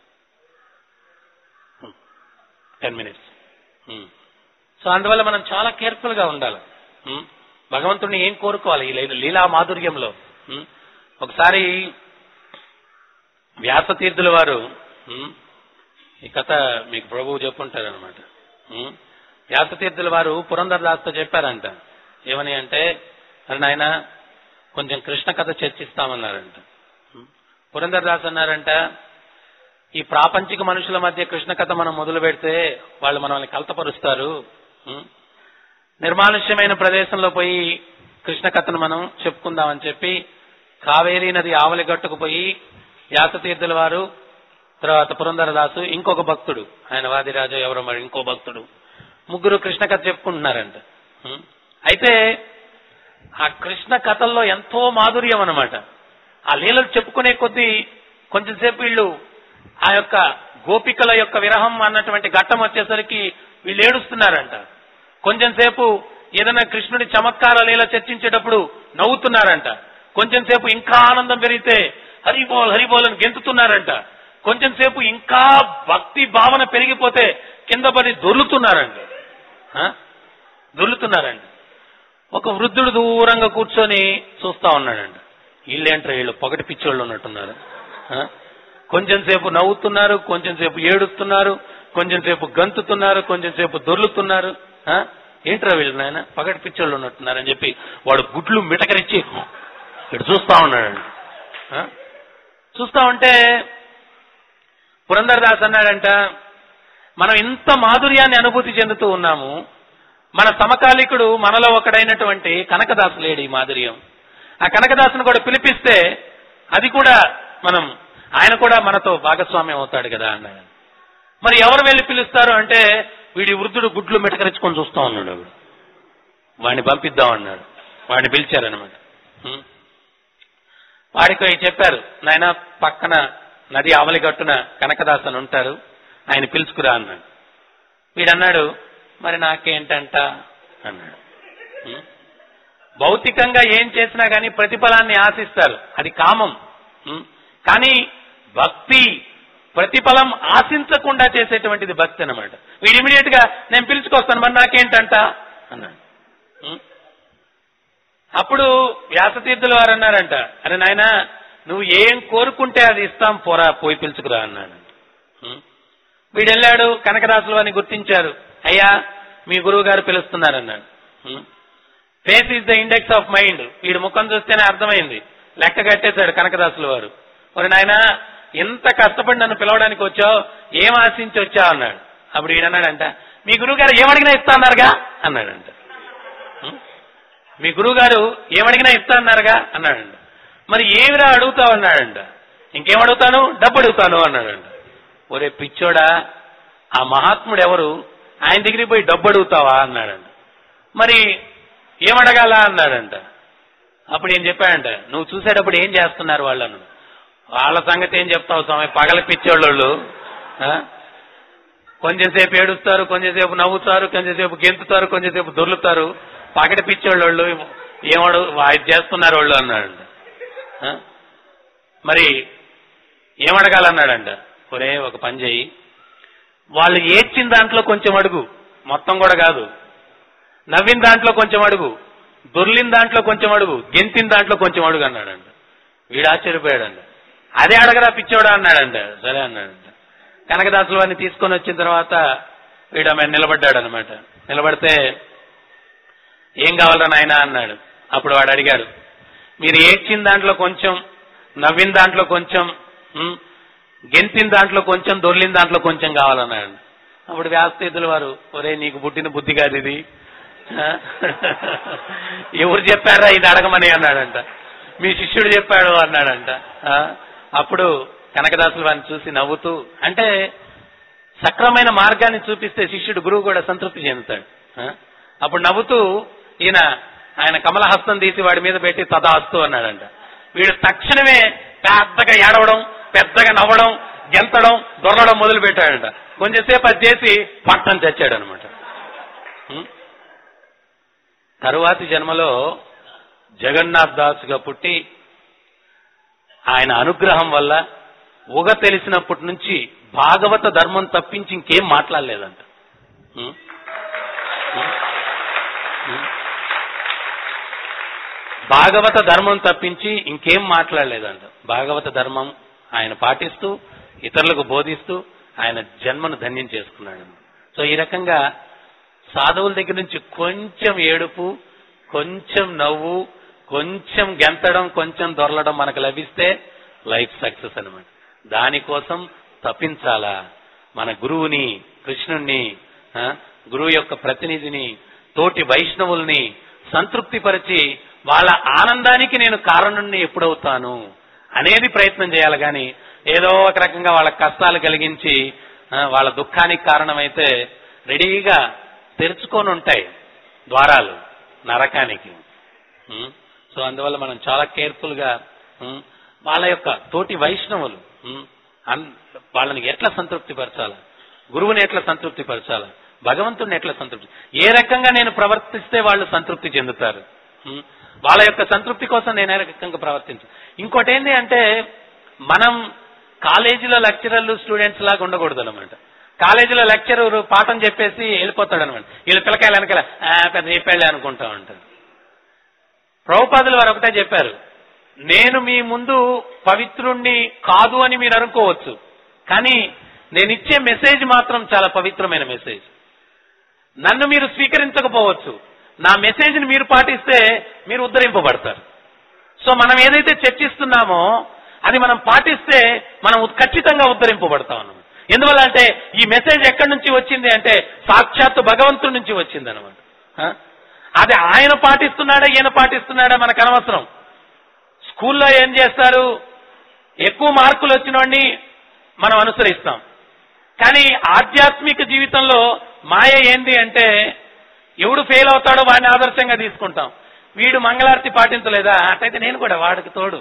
Ten minutes. సో అందువల్ల మనం చాలా కేర్ఫుల్ గా ఉండాలి. భగవంతుడిని ఏం కోరుకోవాలి ఈ లీలా మాధుర్యంలో. ఒకసారి వ్యాసతీర్థుల వారు, ఈ కథ మీకు ప్రభువు చెప్పుంటారనమాట. వ్యాసతీర్థుల వారు పురంధరదాస్తో చెప్పారంట. ఏమని అంటే, అరే నాయన కొంచెం కృష్ణ కథ చర్చిస్తామన్నారంట. పురంధరదాస్ అన్నారంట, ఈ ప్రాపంచిక మనుషుల మధ్య కృష్ణ కథ మనం మొదలు పెడితే వాళ్ళు మనల్ని కలతపరుస్తారు. నిర్మానుష్యమైన ప్రదేశంలో పోయి కృష్ణ కథను మనం చెప్పుకుందామని చెప్పి కావేరీ నది ఆవలి గట్టుకు పోయి వ్యాసతీర్థుల వారు, తర్వాత పురంధరదాసు, ఇంకొక భక్తుడు, ఆయన వాదిరాజు ఎవరో మరి ఇంకో భక్తుడు, ముగ్గురు కృష్ణ కథ చెప్పుకుంటున్నారంట. అయితే ఆ కృష్ణ కథల్లో ఎంతో మాధుర్యం అన్నమాట. ఆ లీలలు చెప్పుకునే కొద్దీ కొంచెంసేపు వీళ్ళు ఆ యొక్క గోపికల యొక్క విరహం అన్నటువంటి ఘట్టం వచ్చేసరికి వీళ్ళు ఏడుస్తున్నారంట. కొంచెం సేపు ఏదైనా కృష్ణుడి చమత్కార లీల చర్చించేటప్పుడు నవ్వుతున్నారంట. కొంచెం సేపు ఇంకా ఆనందం పెరిగితే హరిబోల్ హరిబోల్ అని గెంతుతున్నారంట. కొంచెం సేపు ఇంకా భక్తి భావన పెరిగిపోతే కింద పడి దొర్లుతున్నారండి దొర్లుతున్నారండి ఒక వృద్ధుడు దూరంగా కూర్చొని చూస్తా ఉన్నాడండి. వీళ్ళేంటారు, వీళ్ళు పొగటి పిచ్చోళ్ళు ఉన్నట్టున్నారు. కొంచెం సేపు నవ్వుతున్నారు, కొంచెం సేపు ఏడుస్తున్నారు, కొంచెం సేపు గంతుతున్నారు, కొంచెం సేపు దొర్లుతున్నారు. ఏంట్రా వీళ్ళు నాయన పగటి పిచ్చోళ్ళు ఉన్నట్టున్నారని చెప్పి వాడు గుడ్లు మిటకరిచ్చి ఇటు చూస్తా ఉన్నాడండి. చూస్తా ఉంటే పురంధరదాస్ అన్నాడంట, మనం ఇంత మాధుర్యాన్ని అనుభూతి చెందుతూ ఉన్నాము, మన సమకాలికుడు మనలో ఒకడైనటువంటి కనకదాసు లేడు ఈ మాధుర్యం. ఆ కనకదాసును కూడా పిలిపిస్తే అది కూడా మనం ఆయన కూడా మనతో భాగస్వామ్యం అవుతాడు కదా అన్నాడు. మరి ఎవరు వెళ్ళి పిలుస్తారు అంటే వీడి వృద్ధుడు గుడ్లు మెటకరించుకొని చూస్తా ఉన్నాడు. ఆవిడ వాడిని పంపిద్దాం అన్నాడు. వాడిని పిలిచారనమాట. వాడికి చెప్పారు, నాయన పక్కన నది ఆవలి గట్టున కనకదాసు అని ఉంటారు, ఆయన పిలుచుకురా అన్నాడు. వీడన్నాడు, మరి నాకేంటంట అన్నాడు. భౌతికంగా ఏం చేసినా కానీ ప్రతిఫలాన్ని ఆశిస్తారు, అది కామం. కానీ భక్తి ప్రతిఫలం ఆశించకుండా చేసేటువంటిది భక్తి అన్నమాట. వీడు ఇమీడియట్ గా నేను పిలుచుకొస్తాను, మరి నాకేంటంట అన్నాడు. అప్పుడు వ్యాసతీర్థుల వారు అన్నారంట, అరే నాయన నువ్వు ఏం కోరుకుంటే అది ఇస్తాం, పోరా పోయి పిలుచుకురా అన్నాడు. వీడు వెళ్ళాడు, కనకదాసులు వారిని గుర్తించారు. అయ్యా మీ గురువు గారు పిలుస్తున్నారన్నాడు. Face is the index of mind. వీడు ముఖం చూస్తేనే అర్థమైంది. లెక్క కట్టేశాడు కనకదాసుల వారు. మరి నాయన ఎంత కష్టపడి నన్ను పిలవడానికి వచ్చావు, ఏం ఆశించి వచ్చావు అన్నాడు. అప్పుడు వీడన్నాడంట, మీ గురువు గారు ఏమడిగినా ఇస్తా అన్నారుగా అన్నాడంట. మీ గురువు గారు ఏమడిగినా ఇస్తా అన్నారుగా అన్నాడంట. మరి ఏమిరా అడుగుతావు అన్నాడంట. ఇంకేం అడుగుతాను, డబ్బు అడుగుతాను అన్నాడంట. ఒరే పిచ్చోడా, ఆ మహాత్ముడు ఎవరు, ఆయన దగ్గరికి పోయి డబ్బు అడుగుతావా అన్నాడంట. మరి ఏమడగాల అన్నాడంట. అప్పుడు ఏం చెప్పాడంట, నువ్వు చూసేటప్పుడు ఏం చేస్తున్నారు వాళ్ళను, వాళ్ళ సంగతి ఏం చెప్తావు స్వామి, పగల పిచ్చోళ్ళు కొంచెం సేపు ఏడుస్తారు, కొంచెంసేపు నవ్వుతారు, కొంచెంసేపు గెంతుతారు, కొంచెంసేపు దొర్లుతారు, పగటి పిచ్చోళ్ళు ఏమడు ఇది చేస్తున్నారు వాళ్ళు అన్నాడంట. మరి ఏమడగాలన్నాడంట. ఒరే ఒక పని చెయ్యి, వాళ్ళు ఏడ్చిన దాంట్లో కొంచెం అడుగు, మొత్తం కూడా కాదు, నవ్విన దాంట్లో కొంచెం అడుగు, దొర్లిన దాంట్లో కొంచెం అడుగు, గెంతిన దాంట్లో కొంచెం అడుగు అన్నాడంట. వీడు ఆశ్చర్యపోయాడంట. అదే అడగరా పిచ్చోడా అన్నాడంట. సరే అన్నాడంట. కనకదాసుల వారిని తీసుకొని వచ్చిన తర్వాత వీడు ఆమె నిలబడ్డాడు అనమాట. నిలబడితే ఏం కావాలరా నాయన అన్నాడు. అప్పుడు వాడు అడిగాడు, మీరు ఏడ్చిన దాంట్లో కొంచెం, నవ్విన దాంట్లో కొంచెం, గెంతిన దాంట్లో కొంచెం, దొర్లిన దాంట్లో కొంచెం కావాలన్నాడు. అప్పుడు వ్యాసతీర్థుల వారు, ఒరే నీకు పుట్టిన బుద్ధి కాదు ఇది, ఎవరు చెప్పారా ఇది అడగమని అన్నాడంట. మీ శిష్యుడు చెప్పాడు అన్నాడంట. అప్పుడు కనకదాసుల వారిని చూసి నవ్వుతూ, అంటే సక్రమైన మార్గాన్ని చూపిస్తే శిష్యుడు గురువు కూడా సంతృప్తి చెందుతాడు. అప్పుడు నవ్వుతూ ఈయన ఆయన కమలహస్తం తీసి వాడి మీద పెట్టి తదాస్తు అన్నాడంట. వీడు తక్షణమే పెద్దగా ఏడవడం, పెద్దగా నవ్వడం, గెంతడం, దొరలడం మొదలు పెట్టాడంట. కొంచెంసేపు అది చేసి పట్టం చచ్చాడు అనమాట. తరువాతి జన్మలో జగన్నాథ్ దాసుగా పుట్టి ఆయన అనుగ్రహం వల్ల ఊగ తెలిసినప్పటి నుంచి భాగవత ధర్మం తప్పించి ఇంకేం మాట్లాడలేదంట. భాగవత ధర్మం తప్పించి ఇంకేం మాట్లాడలేదంట. భాగవత ధర్మం ఆయన పాటిస్తూ ఇతరులకు బోధిస్తూ ఆయన జన్మను ధన్యం చేసుకున్నాడు. సో ఈ రకంగా సాధువుల దగ్గర నుంచి కొంచెం ఏడుపు, కొంచెం నవ్వు, కొంచెం గెంతడం, కొంచెం దొరలడం మనకు లభిస్తే లైఫ్ సక్సెస్ అనమాట. దానికోసం తప్పించాలా. మన గురువుని, కృష్ణుణ్ణి, గురువు యొక్క ప్రతినిధిని, తోటి వైష్ణవుల్ని సంతృప్తిపరిచి వాళ్ళ ఆనందానికి నేను కారణుణ్ణి ఎప్పుడవుతాను అనేది ప్రయత్నం చేయాలి. కానీ ఏదో ఒక రకంగా వాళ్ళ కష్టాలు కలిగించి వాళ్ళ దుఃఖానికి కారణమైతే రెడీగా తెరుచుకొని ఉంటాయి ద్వారాలు నరకానికి. సో అందువల్ల మనం చాలా కేర్ఫుల్ గా వాళ్ళ యొక్క తోటి వైష్ణవులు వాళ్ళని ఎట్లా సంతృప్తి పరచాలా, గురువుని ఎట్లా సంతృప్తి పరచాలా, భగవంతుడిని ఎట్లా సంతృప్తి, ఏ రకంగా నేను ప్రవర్తిస్తే వాళ్ళు సంతృప్తి చెందుతారు, వాళ్ళ యొక్క సంతృప్తి కోసం నేను ఏ రకంగా ప్రవర్తించు. ఇంకోటి ఏంటి అంటే మనం కాలేజీలో లెక్చరర్లు స్టూడెంట్స్ లాగా ఉండకూడదు అనమాట. కాలేజీలో లెక్చరర్ పాఠం చెప్పేసి వెళ్ళిపోతాడు అనమాట. వీళ్ళు పిల్లకాయలు వెనకాల పెద్ద చెప్పాళ్ళే అనుకుంటా ఉంటారు. ప్రభుపాదులు వారు ఒకటే చెప్పారు, నేను మీ ముందు పవిత్రుణ్ణి కాదు అని మీరు అనుకోవచ్చు, కానీ నేను ఇచ్చే మెసేజ్ మాత్రం చాలా పవిత్రమైన మెసేజ్. నన్ను మీరు స్వీకరించకపోవచ్చు, నా మెసేజ్ని మీరు పాటిస్తే మీరు ఉద్ధరింపబడతారు. సో మనం ఏదైతే చర్చిస్తున్నామో అది మనం పాటిస్తే మనం ఖచ్చితంగా ఉద్ధరింపబడతాం అన్నమాట. ఎందువల్ల అంటే ఈ మెసేజ్ ఎక్కడి నుంచి వచ్చింది అంటే సాక్షాత్తు భగవంతుడి నుంచి వచ్చింది అనమాట. అది ఆయన పాటిస్తున్నాడా ఈయన పాటిస్తున్నాడా మనకు అనవసరం. స్కూల్లో ఏం చేస్తారు, ఎక్కువ మార్కులు వచ్చిన వాడిని మనం అనుసరిస్తాం. కానీ ఆధ్యాత్మిక జీవితంలో మాయ ఏంది అంటే ఎవడు ఫెయిల్ అవుతాడో వాడిని ఆదర్శంగా తీసుకుంటాం. వీడు మంగళారతి పాటించలేదా, అటైతే నేను కూడా వాడికి తోడు.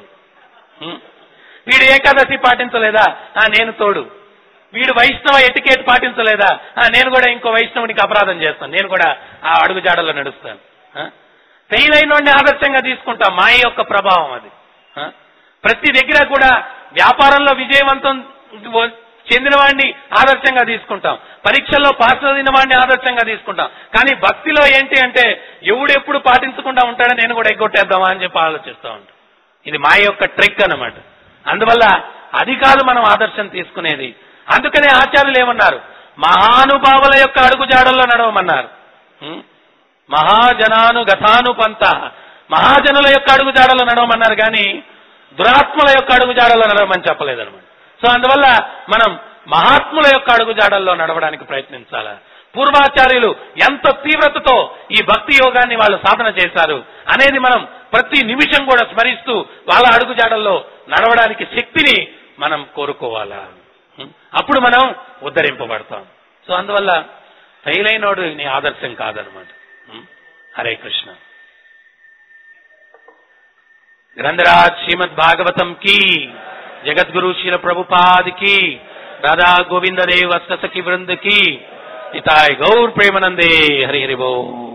వీడు ఏకాదశి పాటించలేదా, నేను తోడు. వీడు వైష్ణవ ఎటికేట్ పాటించలేదా, నేను కూడా ఇంకో వైష్ణవునికి అపరాధం చేస్తాను, నేను కూడా ఆ అడుగుజాడల్లో నడుస్తాను. ఫెయిల్ అయిన వాడిని ఆదర్శంగా తీసుకుంటాం. మాయ యొక్క ప్రభావం అది. ప్రతి దగ్గర కూడా వ్యాపారంలో విజయవంతం చెందిన వాడిని ఆదర్శంగా తీసుకుంటాం, పరీక్షల్లో పాస్ అయిన వాడిని ఆదర్శంగా తీసుకుంటాం. కానీ భక్తిలో ఏంటి అంటే ఎవడు ఎప్పుడు పాటించకుండా ఉంటాడో నేను కూడా ఎగ్గొట్టేద్దామా అని చెప్పి ఆలోచిస్తూ ఉంటాం. ఇది మాయ యొక్క ట్రిక్ అన్నమాట. అందువల్ల అది కాదు మనం ఆదర్శం తీసుకునేది. అందుకనే ఆచార్యులు ఏమన్నారు, మహానుభావుల యొక్క అడుగుజాడల్లో నడవమన్నారు. మహాజనాను గతానుపంత, మహాజనుల యొక్క అడుగుజాడల్లో నడవమన్నారు, కానీ దురాత్మల యొక్క అడుగుజాడల్లో నడవమని చెప్పలేదన్నమాట. సో అందువల్ల మనం మహాత్ముల యొక్క అడుగుజాడల్లో నడవడానికి ప్రయత్నించాలి. పూర్వాచార్యులు ఎంత తీవ్రతతో ఈ భక్తి యోగాన్ని వాళ్ళు సాధన చేశారు అనేది మనం ప్రతి నిమిషం కూడా స్మరిస్తూ వాళ్ళ అడుగుజాడల్లో నడవడానికి శక్తిని మనం కోరుకోవాలా. అప్పుడు మనం ఉద్ధరింపబడతాం. సో అందువల్ల ఫెయిల్ అయినోడు నీ ఆదర్శం కాదనమాట. హరే కృష్ణ. గ్రంథరాజ్ శ్రీమద్ భాగవతం की, जगतगुरु श्रील प्रभुपाद की, राधा गोविंद देव अष्ट सखी वृंद की, निताय गौर प्रेमानंदे. हरि हरि बोल.